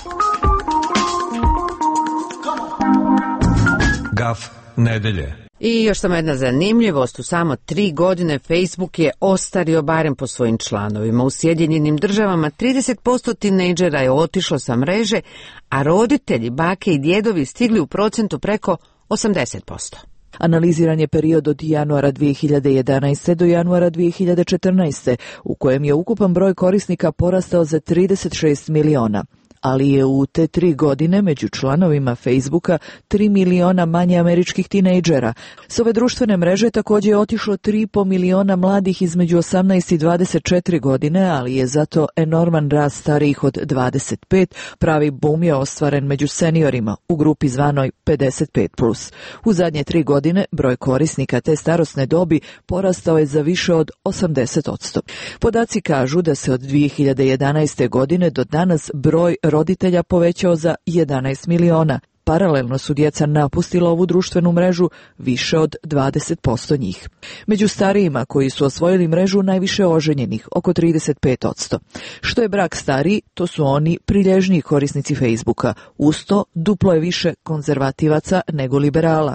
Gaf nedelje. I još samo jedna zanimljivost, u samo tri godine Facebook je ostario barem po svojim članovima. U Sjedinjenim državama trideset posto tinejdžera je otišlo sa mreže, a roditelji, bake i djedovi stigli u procentu preko osamdeset posto. Analiziran je period od januara dvije hiljade jedanaeste. do januara dvije hiljade četrnaeste. u kojem je ukupan broj korisnika porastao za trideset šest miliona. Ali je u te tri godine među članovima Facebooka tri miliona manje američkih tinejdžera. S ove društvene mreže također je otišlo tri i po miliona mladih između osamnaest i dvadeset četiri godine, ali je zato enorman rast starijih od dvadeset pet, pravi boom je ostvaren među seniorima u grupi zvanoj pedeset pet plus. U zadnje tri godine broj korisnika te starosne dobi porastao je za više od osamdeset posto. Podaci kažu da se od dvije hiljade jedanaeste. godine do danas broj roditelja povećao za jedanaest miliona. Paralelno su djeca napustila ovu društvenu mrežu, više od dvadeset posto njih. Među starijima koji su osvojili mrežu najviše oženjenih, oko trideset pet posto. Što je brak stariji, to su oni prilježniji korisnici Facebooka. Uz to duplo je više konzervativaca nego liberala.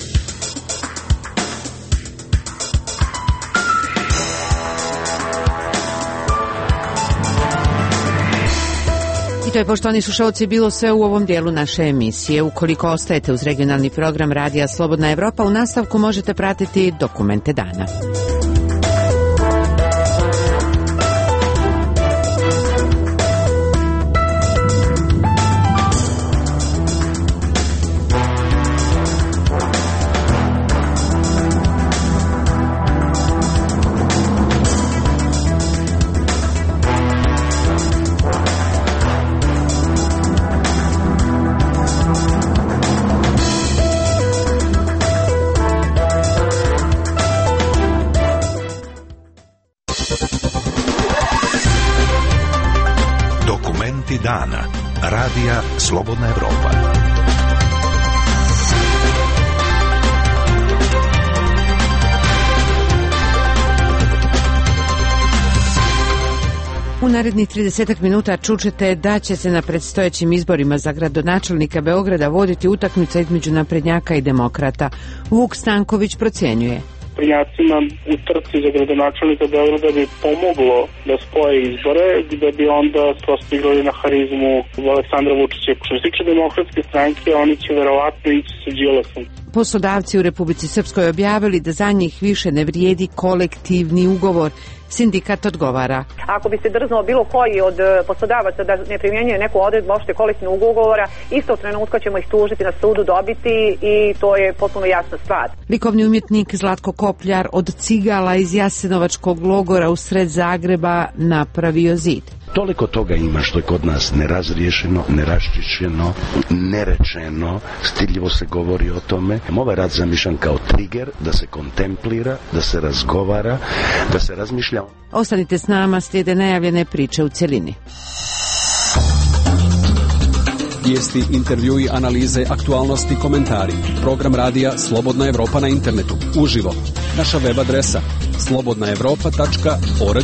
I to je, poštovani slušalci, bilo sve u ovom dijelu naše emisije. Ukoliko ostajete uz regionalni program Radija Slobodna Evropa, u nastavku možete pratiti dokumente dana. Vesti dana. Radija Slobodna Evropa. U narednih tridesetak minuta čućete da će se na predstojećim izborima za gradonačelnika Beograda voditi utakmica između naprednjaka i demokrata. Vuk Stanković procjenjuje. Naprednjacima u trci za gradonačelnika Beograda bi pomoglo da spoje izbore, da bi onda prosto igrali na harizmu Aleksandra Vučića. Što se tiče demokratske stranke, oni će verovatno ići sa Đilasom. Poslodavci u Republici Srpskoj objavili da za njih više ne vrijedi kolektivni ugovor. Sindikat odgovara. Ako bi se drznuo bilo koji od poslodavaca da ne primjenjuje neku odredbu opšte kolektivnog ugovora, istog trenutka ćemo ih tužiti na sudu, dobiti i to je potpuno jasna stvar. Likovni umjetnik Zlatko Kopljar od cigala iz Jasenovačkog logora u sred Zagreba napravio zid. Toliko toga ima što je kod nas nerazriješeno, neraščišćeno, nerečeno, stidljivo se govori o tome. Ovaj rad zamišljan kao trigger, da se kontemplira, da se razgovara, da se razmišlja. Ostanite s nama, slijede najavljene priče u cjelini. Vijesti, intervjui, analize, aktualnosti, komentari. Program radija Slobodna Evropa na internetu. Uživo. Naša web adresa slobodna evropa tačka org.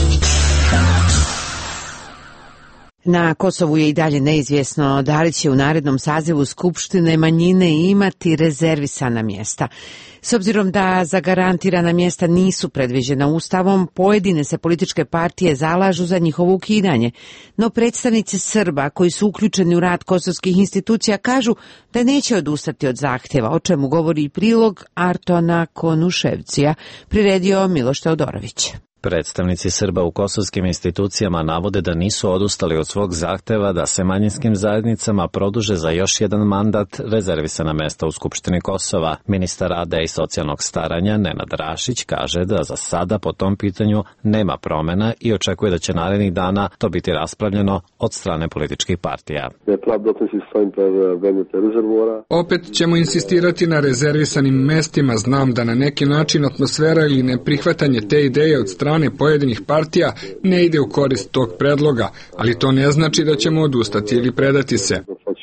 Na Kosovu je i dalje neizvjesno da li će u narednom sazivu Skupštine manjine imati rezervisana mjesta. S obzirom da zagarantirana mjesta nisu predviđena Ustavom, pojedine se političke partije zalažu za njihovo ukidanje. No predstavnici Srba koji su uključeni u rad kosovskih institucija kažu da neće odustati od zahtjeva, o čemu govori i prilog Artona Konuševcija, priredio Miloš Teodorović. Predstavnici Srba u kosovskim institucijama navode da nisu odustali od svog zahteva da se manjinskim zajednicama produže za još jedan mandat rezervisana mesta u Skupštini Kosova. Ministar rada i socijalnog staranja Nenad Rašić kaže da za sada po tom pitanju nema promjena i očekuje da će narednih dana to biti raspravljeno od strane političkih partija. Opet ćemo insistirati na rezervisanim mestima. Znam da na neki način atmosfera ili neprihvatanje te ideje od strane strane pojedinih partija ne ide u korist tog predloga, ali to ne znači da ćemo odustati ili predati se.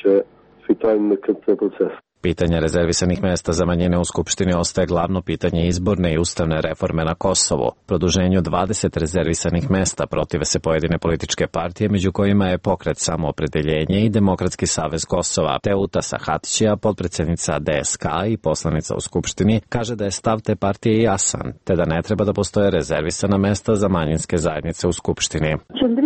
Pitanje rezervisanih mjesta za manjine u Skupštini ostaje glavno pitanje izborne i ustavne reforme na Kosovu. Produženju dvadeset rezervisanih mjesta protive se pojedine političke partije, među kojima je Pokret Samoopredeljenje i Demokratski savez Kosova. Teuta Sahatića, potpredsjednica D S K i poslanica u Skupštini, kaže da je stav te partije jasan, te da ne treba da postoje rezervisana mjesta za manjinske zajednice u Skupštini.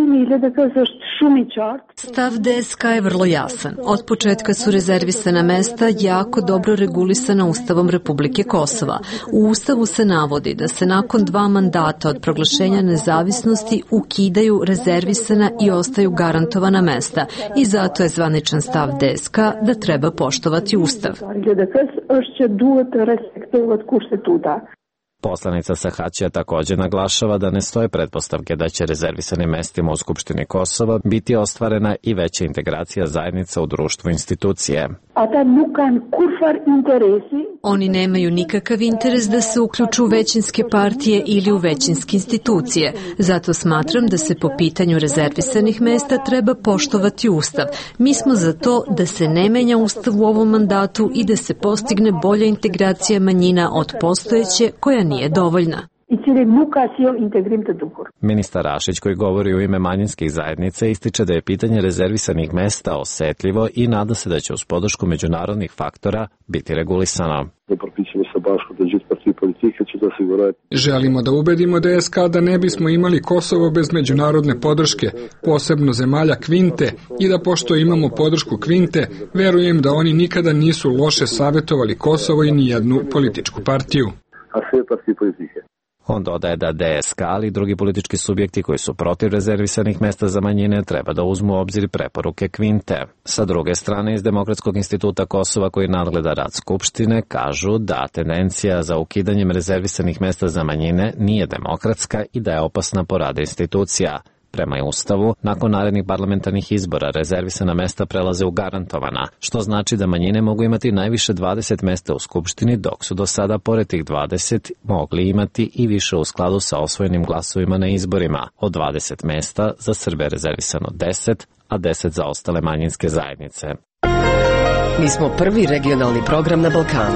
Stav D S K je vrlo jasan. Od početka su rezervisana mjesta jako dobro regulisana Ustavom Republike Kosova. U Ustavu se navodi da se nakon dva mandata od proglašenja nezavisnosti ukidaju rezervisana i ostaju garantovana mesta i zato je zvaničan stav D S K da treba poštovati Ustav. Poslanica Sahaćija također naglašava da ne stoje pretpostavke da će rezervisanim mestima u Skupštini Kosova biti ostvarena i veća integracija zajednica u društvu institucije. Oni nemaju nikakav interes da se uključu u većinske partije ili u većinske institucije. Zato smatram da se po pitanju rezervisanih mesta treba poštovati Ustav. Mi smo za to da se ne menja Ustav u ovom mandatu i da se postigne bolja integracija manjina od postojeće koja nije dovoljna. Ministar Rašić, koji govori u ime manjinskih zajednica, ističe da je pitanje rezervisanih mesta osjetljivo i nada se da će uz podršku međunarodnih faktora biti regulisano. Želimo da ubedimo D S K da ne bismo imali Kosovo bez međunarodne podrške, posebno zemalja Kvinte, i da pošto imamo podršku Kvinte, verujem da oni nikada nisu loše savjetovali Kosovo i nijednu političku partiju. On dodaje da D S K ali i drugi politički subjekti koji su protiv rezervisanih mjesta za manjine treba da uzmu u obzir preporuke Kvinte. Sa druge strane, iz Demokratskog instituta Kosova, koji nadgleda rad Skupštine, kažu da tendencija za ukidanjem rezervisanih mjesta za manjine nije demokratska i da je opasna po radu institucija. Prema Ustavu, nakon narednih parlamentarnih izbora rezervisana mesta prelaze u garantovana, što znači da manjine mogu imati najviše dvadeset mesta u Skupštini, dok su do sada pored tih dvadeset mogli imati i više u skladu sa osvojenim glasovima na izborima. Od dvadeset mesta za Srbe je rezervisano deset, a deset za ostale manjinske zajednice. Mi smo prvi regionalni program na Balkanu.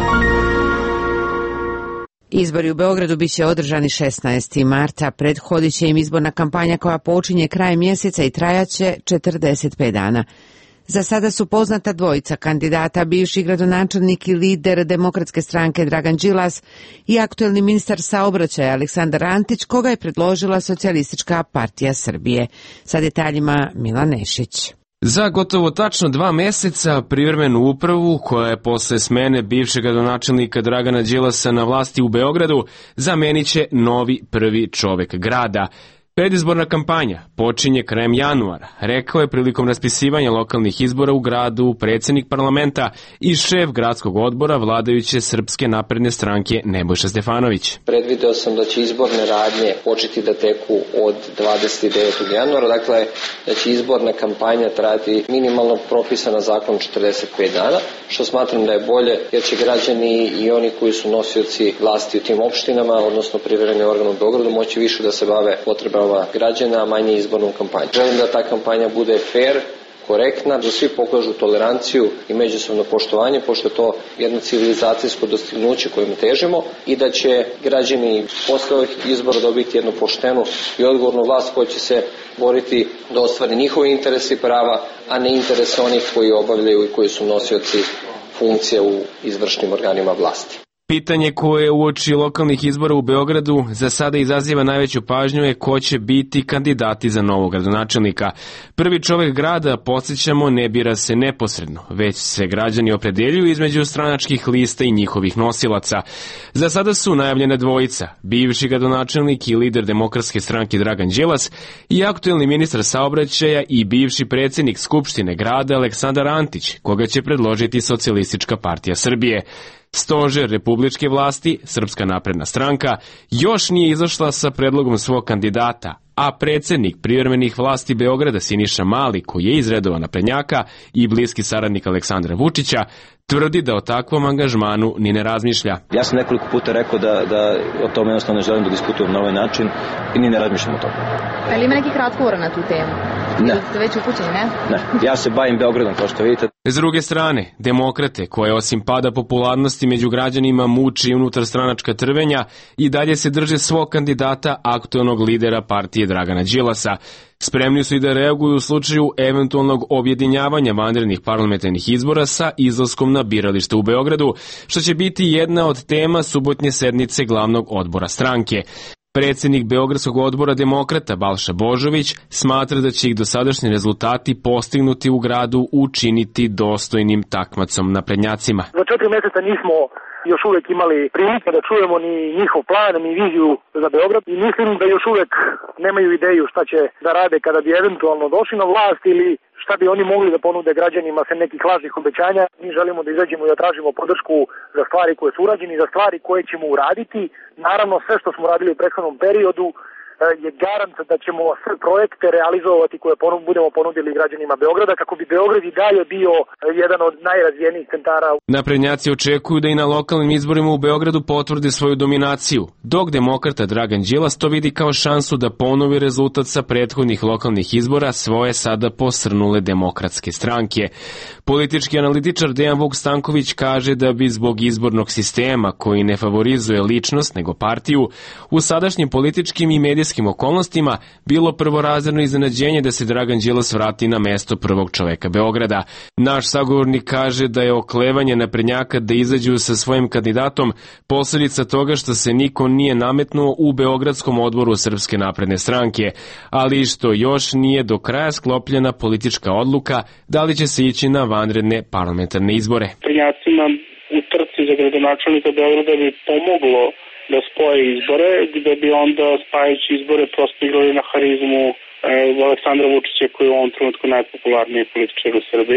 Izbori u Beogradu biće održani šesnaestog marta. Prethodit će im izborna kampanja koja počinje krajem mjeseca i trajaće četrdeset pet dana. Za sada su poznata dvojica kandidata, bivši gradonačelnik i lider Demokratske stranke Dragan Đilas i aktuelni ministar saobraćaja Aleksandar Antić, koga je predložila Socijalistička partija Srbije. Sa detaljima Milan Nešić. Za gotovo tačno dva meseca privremenu upravu, koja je posle smene bivšeg gradonačelnika Dragana Đilasa na vlasti u Beogradu, zamenit će novi prvi čovek grada. Predizborna kampanja počinje krajem januara, rekao je prilikom raspisivanja lokalnih izbora u gradu predsjednik parlamenta i šef gradskog odbora vladajuće Srpske napredne stranke Nebojša Stefanović. Predvideo sam da će izborne radnje početi da teku od dvadeset devetog januara, dakle da će izborna kampanja trajati minimalno propisana zakon četrdeset pet dana, što smatram da je bolje jer će građani i oni koji su nosioci vlasti u tim opštinama, odnosno privremeni organ u Beogradu, moći više da se bave potrebama građana, a manje izbornom kampanjom. Želim da ta kampanja bude fair, korektna, da svi pokažu toleranciju i međusobno poštovanje, pošto je to jedno civilizacijsko dostignuće kojim težimo i da će građani posle ovih izbora dobiti jednu poštenu i odgovornu vlast koja će se boriti da ostvari njihove interese i prava, a ne interese onih koji obavljaju i koji su nosioci funkcija u izvršnim organima vlasti. Pitanje koje uoči lokalnih izbora u Beogradu za sada izaziva najveću pažnju je ko će biti kandidati za novog gradonačelnika. Prvi čovek grada, podsjećamo, ne bira se neposredno, već se građani opredeljuju između stranačkih lista i njihovih nosilaca. Za sada su najavljene dvojica, bivši gradonačelnik i lider Demokratske stranke Dragan Đilas i aktuelni ministar saobraćaja i bivši predsjednik Skupštine grada Aleksandar Antić, koga će predložiti Socijalistička partija Srbije. Stožer republičke vlasti, Srpska napredna stranka, još nije izašla sa predlogom svog kandidata, a predsjednik privremenih vlasti Beograda Siniša Mali, koji je iz redova naprednjaka i bliski saradnik Aleksandra Vučića, tvrdi da o takvom angažmanu ni ne razmišlja. Ja sam nekoliko puta rekao da, da o tome jednostavno ne želim da diskutujem na ovaj način i ni ne razmišljam o tome. Ali ima nekih razgovora na tu temu? Ne. Ste već upućeni, ne? Ne. Ja se bavim Beogradom, kao što vidite. S druge strane, demokrate, koje osim pada popularnosti među građanima muči unutar stranačka trvenja, i dalje se drže svog kandidata, aktuelnog lidera partije Dragana Đilasa. Spremni su i da reaguju u slučaju eventualnog objedinjavanja vanrednih parlamentarnih izbora sa izlaskom na biralište u Beogradu, što će biti jedna od tema subotnje sednice glavnog odbora stranke. Predsjednik Beogradskog odbora demokrata Balša Božović smatra da će ih dosadašnji rezultati postignuti u gradu učiniti dostojnim takmacom naprednjacima. Za četiri mjeseca nismo još uvijek imali prilike da čujemo ni njihov plan, ni viziju za Beograd i mislim da još uvijek nemaju ideju šta će da rade kada bi eventualno došli na vlast ili šta bi oni mogli da ponude građanima sem nekih lažnih obećanja. Mi želimo da izađemo i da tražimo podršku za stvari koje su urađene i za stvari koje ćemo uraditi. Naravno, sve što smo radili u prethodnom periodu je garant da ćemo sve projekte realizovati koje budemo ponudili građanima Beograda, kako bi Beograd i dalje bio jedan od najrazvijenijih centara. Naprednjaci očekuju da i na lokalnim izborima u Beogradu potvrde svoju dominaciju, dok demokrata Dragan Đilas to vidi kao šansu da ponovi rezultat sa prethodnih lokalnih izbora svoje sada posrnule demokratske stranke. Politički analitičar Dejan Vuk Stanković kaže da bi zbog izbornog sistema, koji ne favorizuje ličnost nego partiju, u sadašnjim političkim i medijskim okolnostima bilo prvorazredno iznenađenje da se Dragan Đilas vrati na mesto prvog čoveka Beograda. Naš sagovornik kaže da je oklevanje naprednjaka da izađu sa svojim kandidatom posljedica toga što se niko nije nametnuo u Beogradskom odboru Srpske napredne stranke, ali što još nije do kraja sklopljena politička odluka da li će se ići na vanredne parlamentarne izbore. Naprednjacima u trci za gradonačelnika Beograda bi pomoglo da spoje izbore, gde bi onda spajajući izbore prosto igrali na harizmu e, Aleksandra Vučića, koji je u ovom trenutku najpopularniji političar u Srbiji.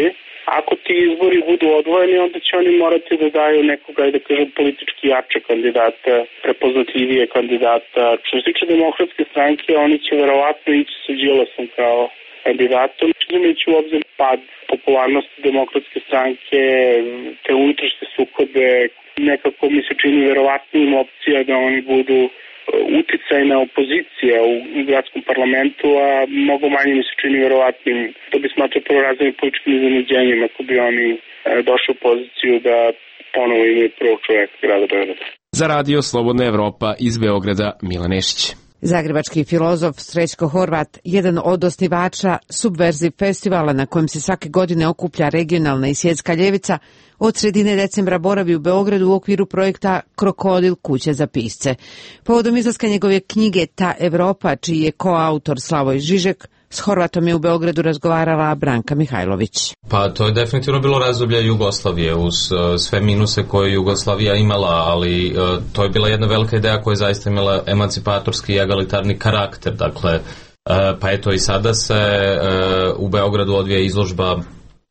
Ako ti izbori budu odvojeni, onda će oni morati da daju nekoga, da kažem, politički jače kandidata, prepoznatljivije kandidata. Što se tiče demokratske stranke, oni će verovatno ići sa Đilasom kao kandidatom. Imajući u obzir pad popularnosti demokratske stranke, te unutrašnje sukobe, nekako mi se čini verovatnim opcija da oni budu uticajna opozicija u gradskom parlamentu, a mnogo manje mi se čini verovatnim. To bi smatrao prvorazrednim političkim iznenađenjem ako bi oni došli u poziciju da ponovo imaju prvog čoveka grada Beograda. Za radio Slobodna Evropa iz Beograda, Milan Nešić. Zagrebački filozof Srećko Horvat, jedan od osnivača Subverziv festivala na kojem se svake godine okuplja regionalna i svjetska ljevica, od sredine decembra boravi u Beogradu u okviru projekta Krokodil kuće za pisce. Povodom izlaska njegove knjige Ta Evropa, čiji je koautor Slavoj Žižek, s Horvatom je u Beogradu razgovarala Branka Mihajlović. Pa to je definitivno bilo razdoblje Jugoslavije uz uh, sve minuse koje Jugoslavija imala, ali uh, to je bila jedna velika ideja koja je zaista imala emancipatorski i egalitarni karakter. Dakle, uh, pa eto i sada se uh, u Beogradu odvija izložba uh,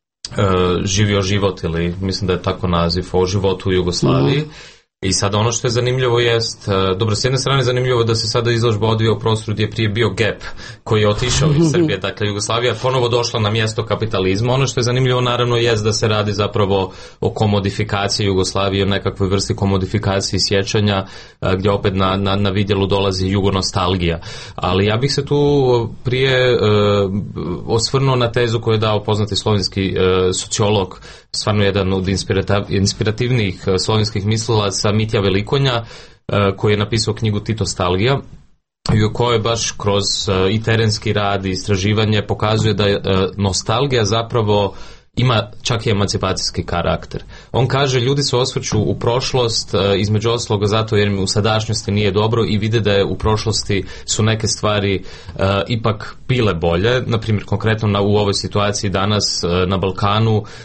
Živio život, ili mislim da je tako naziv, o životu u Jugoslaviji. Mm. I sad ono što je zanimljivo jest, dobro, s jedne strane zanimljivo da se sada izložba odvija u prostoru gdje je prije bio G E P koji je otišao iz Srbije, dakle Jugoslavija je ponovo došla na mjesto kapitalizma. Ono što je zanimljivo naravno jest da se radi zapravo o komodifikaciji Jugoslavije, o nekakvoj vrsti komodifikaciji sjećanja gdje opet na, na, na vidjelu dolazi jugonostalgija. Ali ja bih se tu prije uh, osvrnuo na tezu koju je dao poznati slovenski uh, sociolog, stvarno jedan od inspirativnijih uh, slovenskih mislilaca, Mitja Velikonja, koji je napisao knjigu Titostalgija, i u kojoj baš kroz i terenski rad i istraživanje pokazuje da je nostalgija zapravo ima čak i emancipacijski karakter. On kaže, ljudi se osvrću u prošlost, između ostalog zato jer im u sadašnjosti nije dobro i vide da je u prošlosti su neke stvari uh, ipak bile bolje. Naprimjer, konkretno na, u ovoj situaciji danas uh, na Balkanu, uh,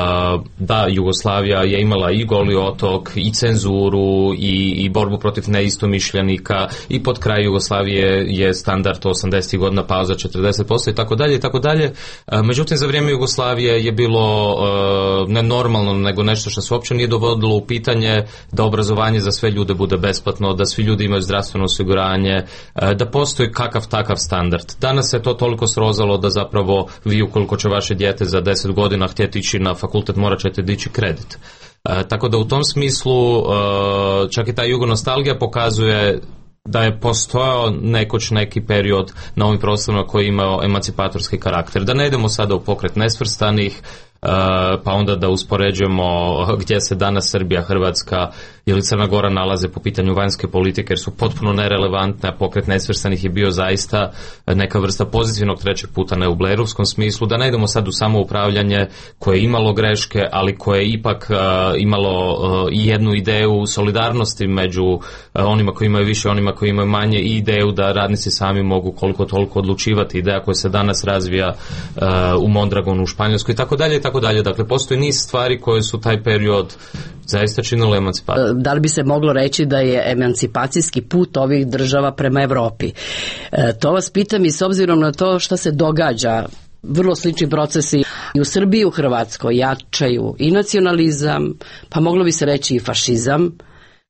da, Jugoslavija je imala i Goli otok, i cenzuru, i, i borbu protiv neistomišljenika, i pod kraj Jugoslavije je standard osamdesetih godina pao za četrdeset posto i tako dalje i tako dalje. Međutim, za vrijeme Jugoslavije je bilo uh, ne normalno, nego nešto što se uopće nije dovodilo u pitanje da obrazovanje za sve ljude bude besplatno, da svi ljudi imaju zdravstveno osiguranje, uh, da postoji kakav takav standard. Danas se to toliko srozalo da zapravo vi, ukoliko će vaše dijete za deset godina htjeti ići na fakultet, morat ćete dići kredit. Uh, tako da u tom smislu uh, čak i ta jugonostalgija pokazuje da je postojao nekoć neki period na ovim prostorima koji imao emancipatorski karakter. Da ne idemo sada u pokret nesvrstanih, pa onda da uspoređujemo gdje se danas Srbija, Hrvatska ili Crna Gora nalaze po pitanju vanjske politike, jer su potpuno nerelevantne, a pokret nesvrstanih je bio zaista neka vrsta pozitivnog trećeg puta, ne u blerovskom smislu. Da ne idemo sad u samoupravljanje koje je imalo greške, ali koje je ipak uh, imalo uh, i jednu ideju solidarnosti među uh, onima koji imaju više, onima koji imaju manje, i ideju da radnici sami mogu koliko toliko odlučivati, ideja koja se danas razvija uh, u Mondragonu, u Španjolskoj i tako dalje i tako dalje. Dakle, postoji niz stvari koje su taj period zaista činile emancipaciju. Da li bi se moglo reći da je emancipacijski put ovih država prema Evropi? E, to vas pitam i s obzirom na to što se događa, vrlo slični procesi i u Srbiji i u Hrvatskoj jačaju i nacionalizam, pa moglo bi se reći i fašizam,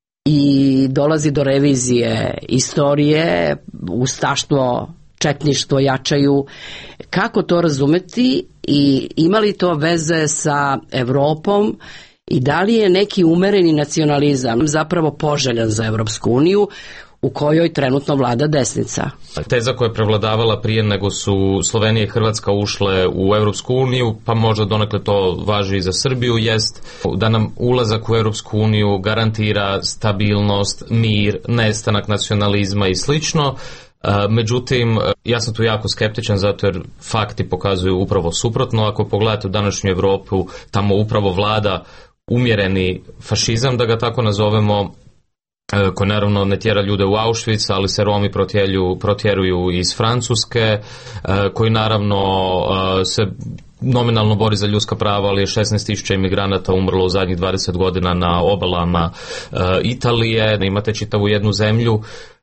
i dolazi do revizije istorije, ustaštvo, četništvo jačaju. Kako to razumeti i ima li to veze sa Evropom i da li je neki umereni nacionalizam zapravo poželjan za Evropsku uniju u kojoj trenutno vlada desnica? Teza koja je prevladavala prije nego su Slovenija i Hrvatska ušle u Evropsku uniju, pa možda donekle to važi i za Srbiju, jest da nam ulazak u Evropsku uniju garantira stabilnost, mir, nestanak nacionalizma i slično. Međutim, ja sam tu jako skeptičan zato jer fakti pokazuju upravo suprotno. Ako pogledate u današnju Europu, tamo upravo vlada umjereni fašizam, da ga tako nazovemo, koji naravno ne tjera ljude u Auschwitz, ali se Romi protjeruju, protjeruju iz Francuske, koji naravno se nominalno bori za ljudska prava, ali je šesnaest tisuća imigranata umrlo u zadnjih dvadeset godina na obalama Italije. Imate čitavu jednu zemlju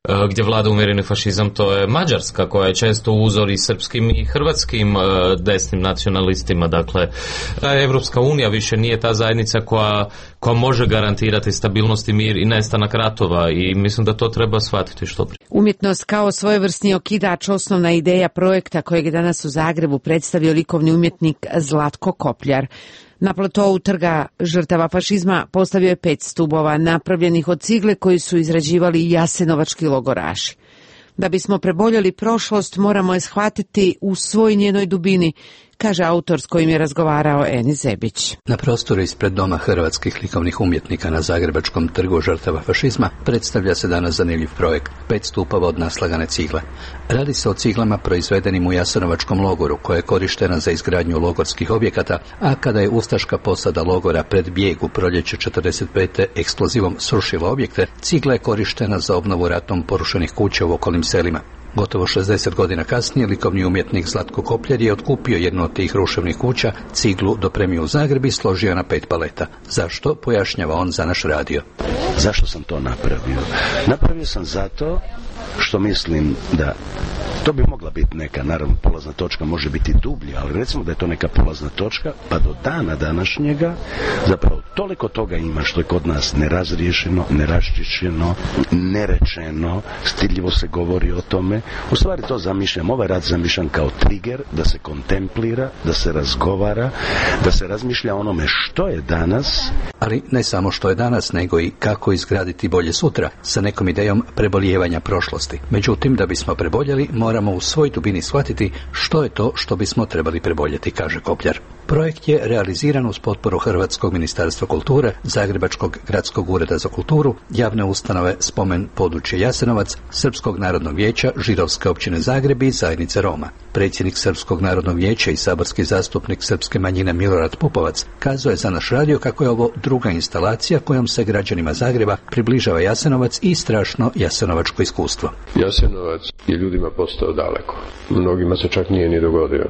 gdje vlada umjereni fašizam, to je Mađarska, koja je često uzor i srpskim i hrvatskim desnim nacionalistima. Dakle, Evropska unija više nije ta zajednica koja, koja može garantirati stabilnost i mir i nestanak ratova, i mislim da to treba shvatiti što prije. Umjetnost kao svojevrsni okidač, osnovna ideja projekta kojeg je danas u Zagrebu predstavio likovni umjetnik Zlatko Kopljar. Na platovu trga žrtava fašizma postavio je pet stubova napravljenih od cigle koji su izrađivali jasenovački logoraši. Da bismo preboljeli prošlost, moramo je shvatiti u svoj njenoj dubini, kaže autor s kojim je razgovarao Eni Zebić. Na prostoru ispred Doma hrvatskih likovnih umjetnika na Zagrebačkom trgu žrtava fašizma predstavlja se danas zanimljiv projekt, pet stupova od naslagane cigle. Radi se o ciglama proizvedenim u Jasenovačkom logoru, koja je korištena za izgradnju logorskih objekata, a kada je ustaška posada logora pred bijeg u proljeće četrdeset pete eksplozivom srušila objekte, cigla je korištena za obnovu ratom porušenih kuća u okolnim selima. Gotovo šezdeset godina kasnije likovni umjetnik Zlatko Kopljar je otkupio jednu od tih ruševnih kuća, ciglu dopremio u Zagreb i složio na pet paleta. Zašto? Pojašnjava on za naš radio. Zašto sam to napravio? Napravio sam zato što mislim da to bi mogla biti neka, naravno polazna točka može biti dublja, ali recimo da je to neka polazna točka, pa do dana današnjega zapravo toliko toga ima što je kod nas nerazriješeno, neraščišćeno, nerečeno, stidljivo se govori o tome. U stvari to zamišljam, ovaj rad zamišljam kao trigger, da se kontemplira, da se razgovara, da se razmišlja o onome što je danas. Ali ne samo što je danas, nego i kako izgraditi bolje sutra, sa nekom idejom prebolijevanja prošlosti. Međutim, da bismo preboljeli, moramo u svoj dubini shvatiti što je to što bismo trebali preboljeti, kaže Kopljar. Projekt je realiziran uz potporu Hrvatskog ministarstva kulture, Zagrebačkog gradskog ureda za kulturu, javne ustanove Spomen područje Jasenovac, Srpskog narodnog vijeća, Židovske općine Zagreb i Zajednice Roma. Predsjednik Srpskog narodnog vijeća i saborski zastupnik srpske manjine Milorad Pupovac kazuje za naš radio kako je ovo druga instalacija kojom se građanima Zagreba približava Jasenovac i strašno jasenovačko iskustvo. Jasenovac je ljudima postao daleko. Mnogima se čak nije ni dogodio.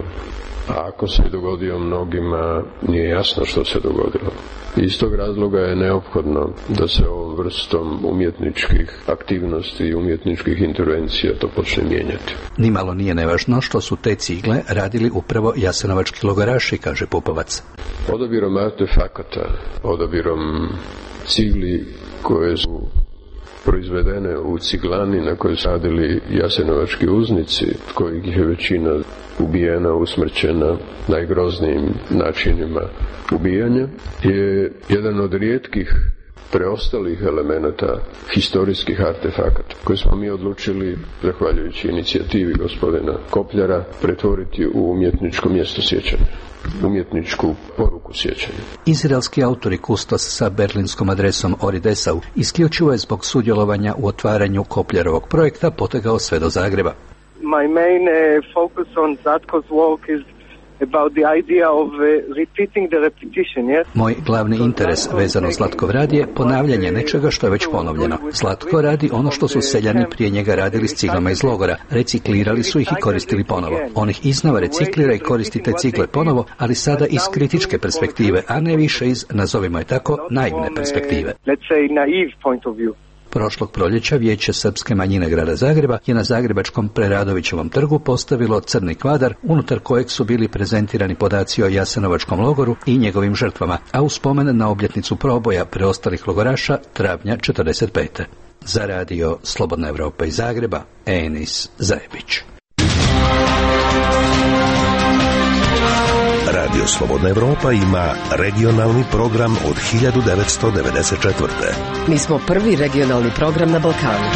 A ako se dogodio, mnogima nije jasno što se dogodilo. Iz tog razloga je neophodno da se ovom vrstom umjetničkih aktivnosti i umjetničkih intervencija to počne mijenjati. Nimalo nije nevažno što su te cigle radili upravo jasenovački logoraši, kaže Pupovac. Odabirom artefakata, odabirom cigli koje su proizvedene u ciglani na kojoj su radili jasenovački uznici, kojih je većina ubijena, usmrćena najgroznijim načinima ubijanja, je jedan od rijetkih preostalih elemenata historijskih artefakata koje smo mi odlučili, zahvaljujući inicijativi gospodina Kopljara, pretvoriti u umjetničko mjesto sjećanja, umjetničku poruku sjećanja. Izraelski autor i kustos sa berlinskom adresom Ori Dessau isključivo je zbog sudjelovanja u otvaranju Kopljarovog projekta potegao sve do Zagreba. My main uh, focus on Zlatko's work is about the idea of uh, repeating the repetition, yes? Moj glavni interes vezano Zlatkov rad je ponavljanje nečega što je već ponovljeno. Zlatko radi ono što su seljani prije njega radili s ciglama iz logora. Reciklirali su ih i koristili ponovo. On ih iznova reciklira i koristi te cigle ponovo, ali sada iz kritičke perspektive, a ne više iz, nazovimo je tako, naivne perspektive. Let's say naive point of view. Prošlog proljeća Vijeće srpske manjine grada Zagreba je na Zagrebačkom Preradovićevom trgu postavilo crni kvadar unutar kojeg su bili prezentirani podaci o Jasenovačkom logoru i njegovim žrtvama, a u spomen na obljetnicu proboja preostalih logoraša travnja četrdeset pete. Za radio Slobodna Evropa iz Zagreba, Enis Zajebić. Radio Slobodna Evropa ima regionalni program od hiljadu devetsto devedeset četvrte. Mi smo prvi regionalni program na Balkanu.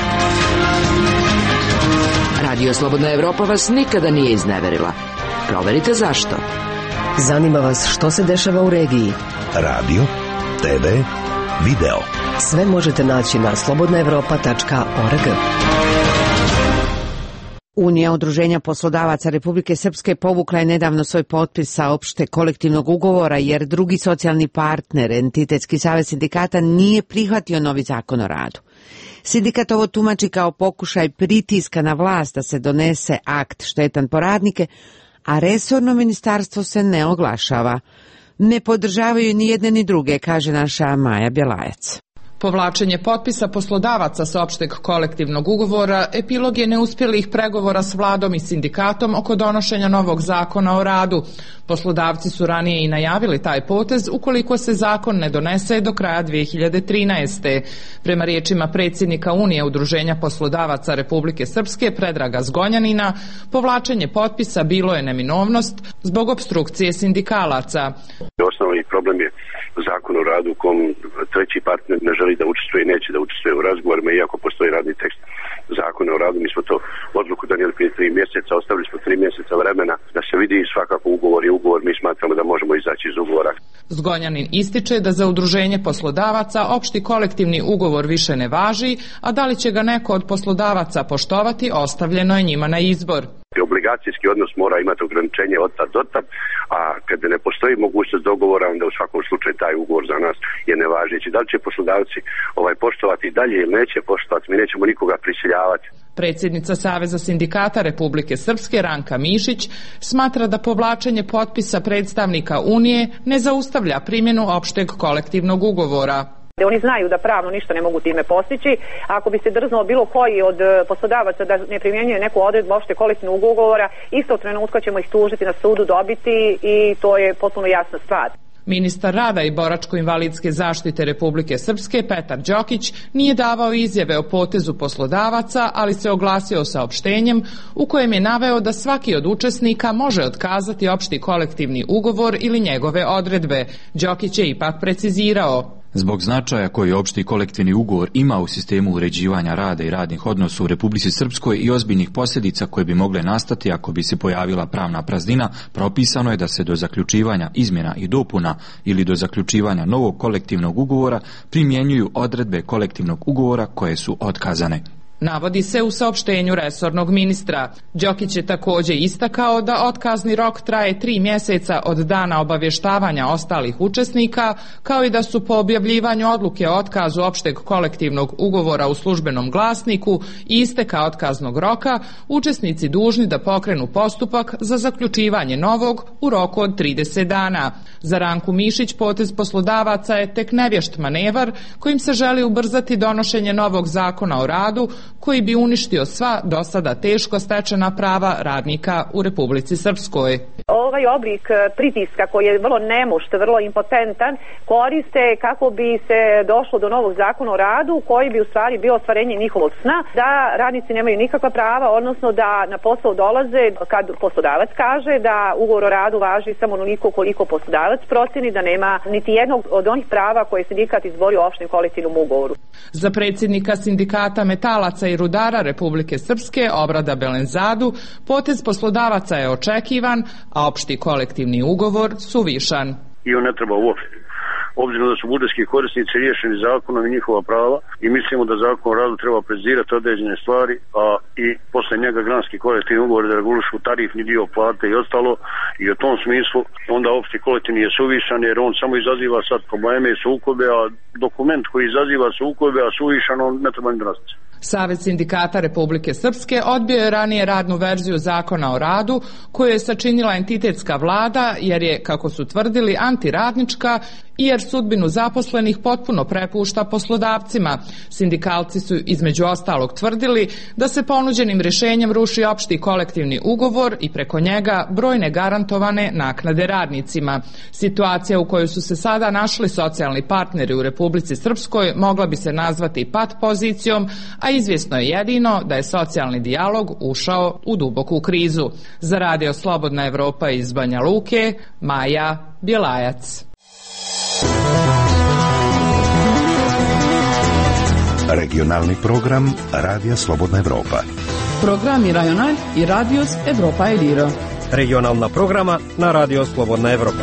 Radio Slobodna Evropa vas nikada nije izneverila. Proverite zašto. Zanima vas što se dešava u regiji. Radio, te ve, video. Sve možete naći na slobodna evropa tačka org. Unija udruženja poslodavaca Republike Srpske povukla je nedavno svoj potpis sa opšte kolektivnog ugovora jer drugi socijalni partner, Entitetski savez sindikata, nije prihvatio novi zakon o radu. Sindikat ovo tumači kao pokušaj pritiska na vlast da se donese akt štetan po radnike, a resorno ministarstvo se ne oglašava. Ne podržavaju ni jedne ni druge, kaže naša Maja Bjelajac. Povlačenje potpisa poslodavaca sa opšteg kolektivnog ugovora epilog je neuspjelih pregovora s vladom i sindikatom oko donošenja novog zakona o radu. Poslodavci su ranije i najavili taj potez ukoliko se zakon ne donese do kraja dvije hiljade trinaeste. Prema riječima predsjednika Unije Udruženja poslodavaca Republike Srpske Predraga Zgonjanina, povlačenje potpisa bilo je neminovnost zbog opstrukcije sindikalaca. Osnovni problem je zakon o radu u kom treći partner ne želi da učestvuje i neće da učestvuje u razgovorima, iako postoji radni tekst zakona o radu. Mi smo to odluku donijeli prije tri mjeseca, ostavili smo tri mjeseca vremena da se vidi, svakako ugovor je ugovor, mi smatramo da možemo izaći iz ugovora. Zgonjanin ističe da za udruženje poslodavaca opšti kolektivni ugovor više ne važi, a da li će ga neko od poslodavaca poštovati, ostavljeno je njima na izbor. Obligacijski odnos mora imati ograničenje od tad do tad, a kada ne postoji mogućnost dogovora, onda u svakom slučaju taj ugovor za nas je nevažeći. Da li će poslodavci ovaj poštovati i dalje ili neće poštovati, mi nećemo nikoga prisiljavati. Predsjednica Saveza sindikata Republike Srpske Ranka Mišić smatra da povlačenje potpisa predstavnika Unije ne zaustavlja primjenu opšteg kolektivnog ugovora. Oni znaju da pravno ništa ne mogu time postići. Ako bi se drznuo bilo koji od poslodavaca da ne primjenjuje neku odredbu opšte kolektivnog ugovora, istog trenutka ćemo ih tužiti na sudu, dobiti i to je potpuno jasna stvar. Ministar rada i boračko-invalidske zaštite Republike Srpske Petar Đokić nije davao izjave o potezu poslodavaca, ali se oglasio saopštenjem u kojem je naveo da svaki od učesnika može otkazati opšti kolektivni ugovor ili njegove odredbe. Đokić je ipak precizirao: zbog značaja koji opšti kolektivni ugovor ima u sistemu uređivanja rada i radnih odnosa u Republici Srpskoj i ozbiljnih posljedica koje bi mogle nastati ako bi se pojavila pravna praznina, propisano je da se do zaključivanja izmjena i dopuna ili do zaključivanja novog kolektivnog ugovora primjenjuju odredbe kolektivnog ugovora koje su otkazane. Navodi se u saopštenju resornog ministra. Đokić je također istakao da otkazni rok traje tri mjeseca od dana obavještavanja ostalih učesnika, kao i da su po objavljivanju odluke o otkazu opšteg kolektivnog ugovora u službenom glasniku i isteka otkaznog roka učesnici dužni da pokrenu postupak za zaključivanje novog u roku od trideset dana. Za Ranku Mišić potez poslodavaca je tek nevješt manevar kojim se želi ubrzati donošenje novog zakona o radu koji bi uništio sva do sada teško stečena prava radnika u Republici Srpskoj. Ovaj oblik pritiska koji je vrlo nemušt, vrlo impotentan, koriste kako bi se došlo do novog zakona o radu koji bi u stvari bio ostvarenje njihovog sna, da radnici nemaju nikakva prava, odnosno da na posao dolaze kad poslodavac kaže da ugovor o radu važi samo onoliko koliko poslodavac procjeni, da nema niti jednog od onih prava koje sindikat izborio u opštem kolektivnom ugovoru. Za predsjednika sindikata metalaca i rudara Republike Srpske Obrada Belenzadu potez poslodavaca je očekivan, a opšti kolektivni ugovor suvišan. I on ne treba uopšte. Obzirom da su budžetski korisnici riješeni zakonom i njihova prava i mislimo da zakon o radu treba precizirati određene stvari, a i posle njega granski kolektivni ugovor da regulišu tarifni dio plate i ostalo, i u tom smislu onda opšti kolektivni je suvišan jer on samo izaziva sad probleme i sukobe, a dokument koji izaziva sukobe, a suvišan, on ne treba ni donositi. Savez sindikata Republike Srpske odbio je ranije radnu verziju zakona o radu koju je sačinila entitetska vlada jer je, kako su tvrdili, antiradnička i jer sudbinu zaposlenih potpuno prepušta poslodavcima. Sindikalci su između ostalog tvrdili da se ponuđenim rješenjem ruši opšti kolektivni ugovor i preko njega brojne garantovane naknade radnicima. Situacija u kojoj su se sada našli socijalni partneri u Republici Srpskoj mogla bi se nazvati pat pozicijom, a izvjesno je jedino da je socijalni dijalog ušao u duboku krizu. Za Radio Slobodna Evropa iz Banja Luke, Maja Bjelajac. Regionalni program Radija Slobodna Evropa. Programi Rajonal i Radios Evropa Eliro. Regionalna programa na Radio Slobodna Evropa.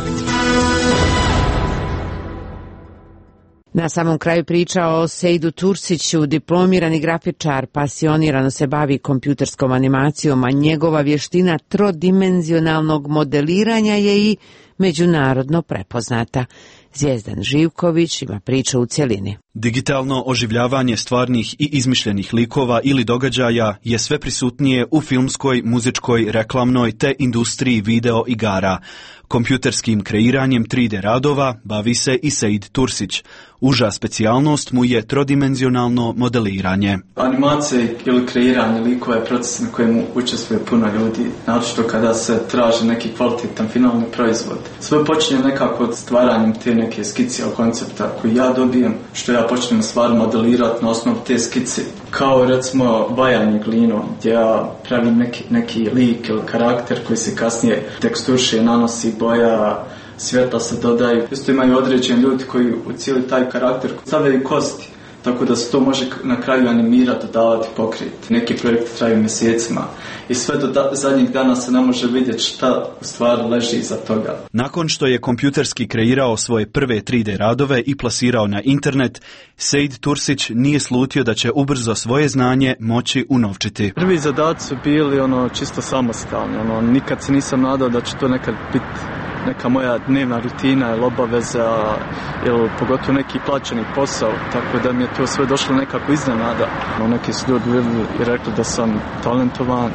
Na samom kraju priča o Sejdu Tursiću, diplomirani grafičar, pasionirano se bavi kompjuterskom animacijom, a njegova vještina trodimenzionalnog modeliranja je i međunarodno prepoznata. Zvijezdan Živković ima priču u cjelini. Digitalno oživljavanje stvarnih i izmišljenih likova ili događaja je sve prisutnije u filmskoj, muzičkoj, reklamnoj te industriji video igara. Kompjuterskim kreiranjem tri D radova bavi se i Seid Tursić. Uža specijalnost mu je trodimenzionalno modeliranje. Animacija ili kreiranje likova je proces na kojemu učestvuje puno ljudi, naročito kada se traži neki kvalitetan finalni proizvod. Sve počinje nekako od stvaranjem te neke skice o koncepta koji ja dobijem, što ja počnem stvar modelirati na osnovu te skice. Kao recimo bajanje glinom, gdje ja pravim neki, neki lik ili karakter koji se kasnije teksturše, nanosi boja, svjetla se dodaju. Isto imaju određeni ljudi koji u cijeli taj karakter stavljaju kosti, tako da se to može na kraju animirati, dodavati, pokriti. Neki projekti traju mjesecima i sve do da, zadnjih dana se ne može vidjeti šta u stvari leži iza toga. Nakon što je kompjuterski kreirao svoje prve tri D radove i plasirao na internet, Seid Tursić nije slutio da će ubrzo svoje znanje moći unovčiti. Prvi zadaci su bili ono čisto samostalni, ono nikad se nisam nadao da će to nekad biti neka moja dnevna rutina ili obaveza ili pogotovo neki plaćeni posao, tako da mi je to sve došlo nekako iznenada. Neki su ljudi vidjeli i rekli da sam talentovan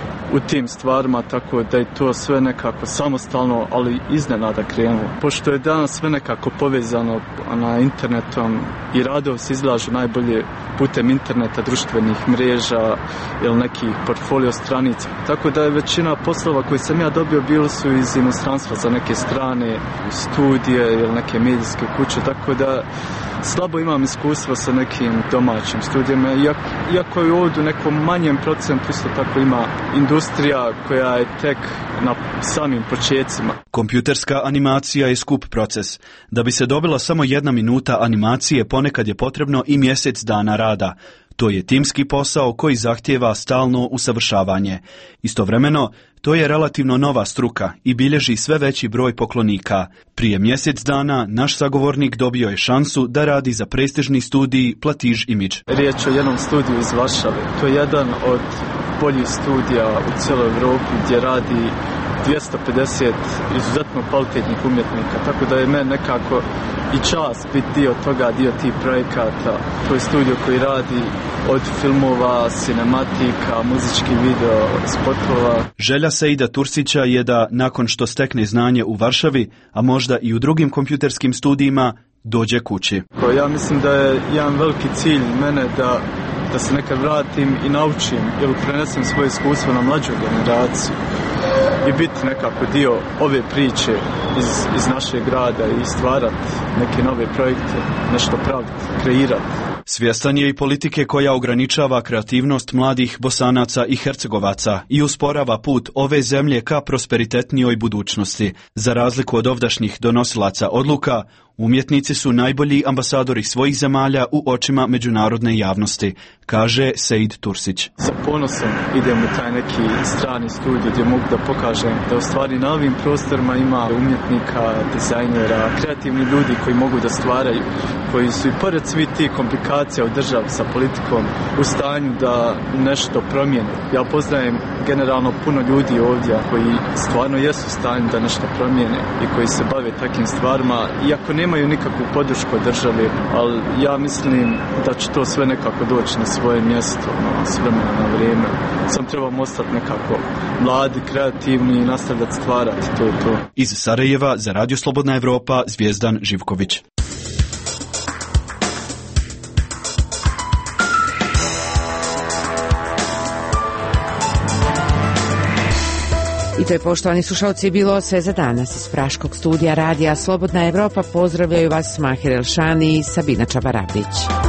u tim stvarima, tako da je to sve nekako samostalno, ali iznenada krenulo. Pošto je danas sve nekako povezano na internetom i radovi se izlažu najbolje putem interneta, društvenih mreža ili nekih portfolio stranica. Tako da je većina poslova koje sam ja dobio bili su iz inostranstva za neke strane studije ili neke medijske kuće, tako da slabo imam iskustva sa nekim domaćim studijama, iako, iako je ovdje u nekom manjem procentu isto tako ima industrija koja je tek na samim počecima. Kompjuterska animacija je skup proces. Da bi se dobila samo jedna minuta animacije, ponekad je potrebno i mjesec dana rada. To je timski posao koji zahtijeva stalno usavršavanje. Istovremeno, to je relativno nova struka i bilježi sve veći broj poklonika. Prije mjesec dana naš sagovornik dobio je šansu da radi za prestižni studij Platiž Image. Riječ o jednom studiju iz Varšave. To je jedan od boljih studija u cijeloj Europi gdje radi dvjesto pedeset izuzetno kvalitetnih umjetnika, tako da je meni nekako i čast biti dio toga, dio tih projekata. To je studio koji radi od filmova, cinematika, muzički video, spotova. Želja Seida Tursića je da nakon što stekne znanje u Varšavi, a možda i u drugim kompjuterskim studijima, dođe kući. Ja mislim da je jedan veliki cilj mene da da se nekad vratim i naučim ili prenesem svoje iskustvo na mlađu generaciju i biti nekako dio ove priče iz, iz našeg grada i stvarati neke nove projekte, nešto praviti, kreirati. Svjestan je i politike koja ograničava kreativnost mladih Bosanaca i Hercegovaca i usporava put ove zemlje ka prosperitetnijoj budućnosti. Za razliku od ovdašnjih donosilaca odluka, umjetnici su najbolji ambasadori svojih zemalja u očima međunarodne javnosti, kaže Seid Tursić. Sa ponosom idem u taj neki strani studij gdje mogu da pokažem da u stvari na ovim prostorima ima umjetnika, dizajnera, kreativni ljudi koji mogu da stvaraju, koji su i pored svih tih komplikacija u državi sa politikom u stanju da nešto promijene. Ja poznajem generalno puno ljudi ovdje koji stvarno jesu u stanju da nešto promijene i koji se bave takvim stvarima, iako nemaju nikakvu podršku od države, ali ja mislim da će to sve nekako doći na svoje mjesto, no, s vremena na vrijeme. Sam trebamo ostati nekako mladi, kreativni i nastavljati stvarati, to je to. Iz Sarajeva za Radio Slobodna Evropa, Zvijezdan Živković. I to je, poštovani slušalci, bilo sve za danas. Iz praškog studija Radija Slobodna Evropa pozdravljaju vas Mahir Elšani i Sabina Čabarabić.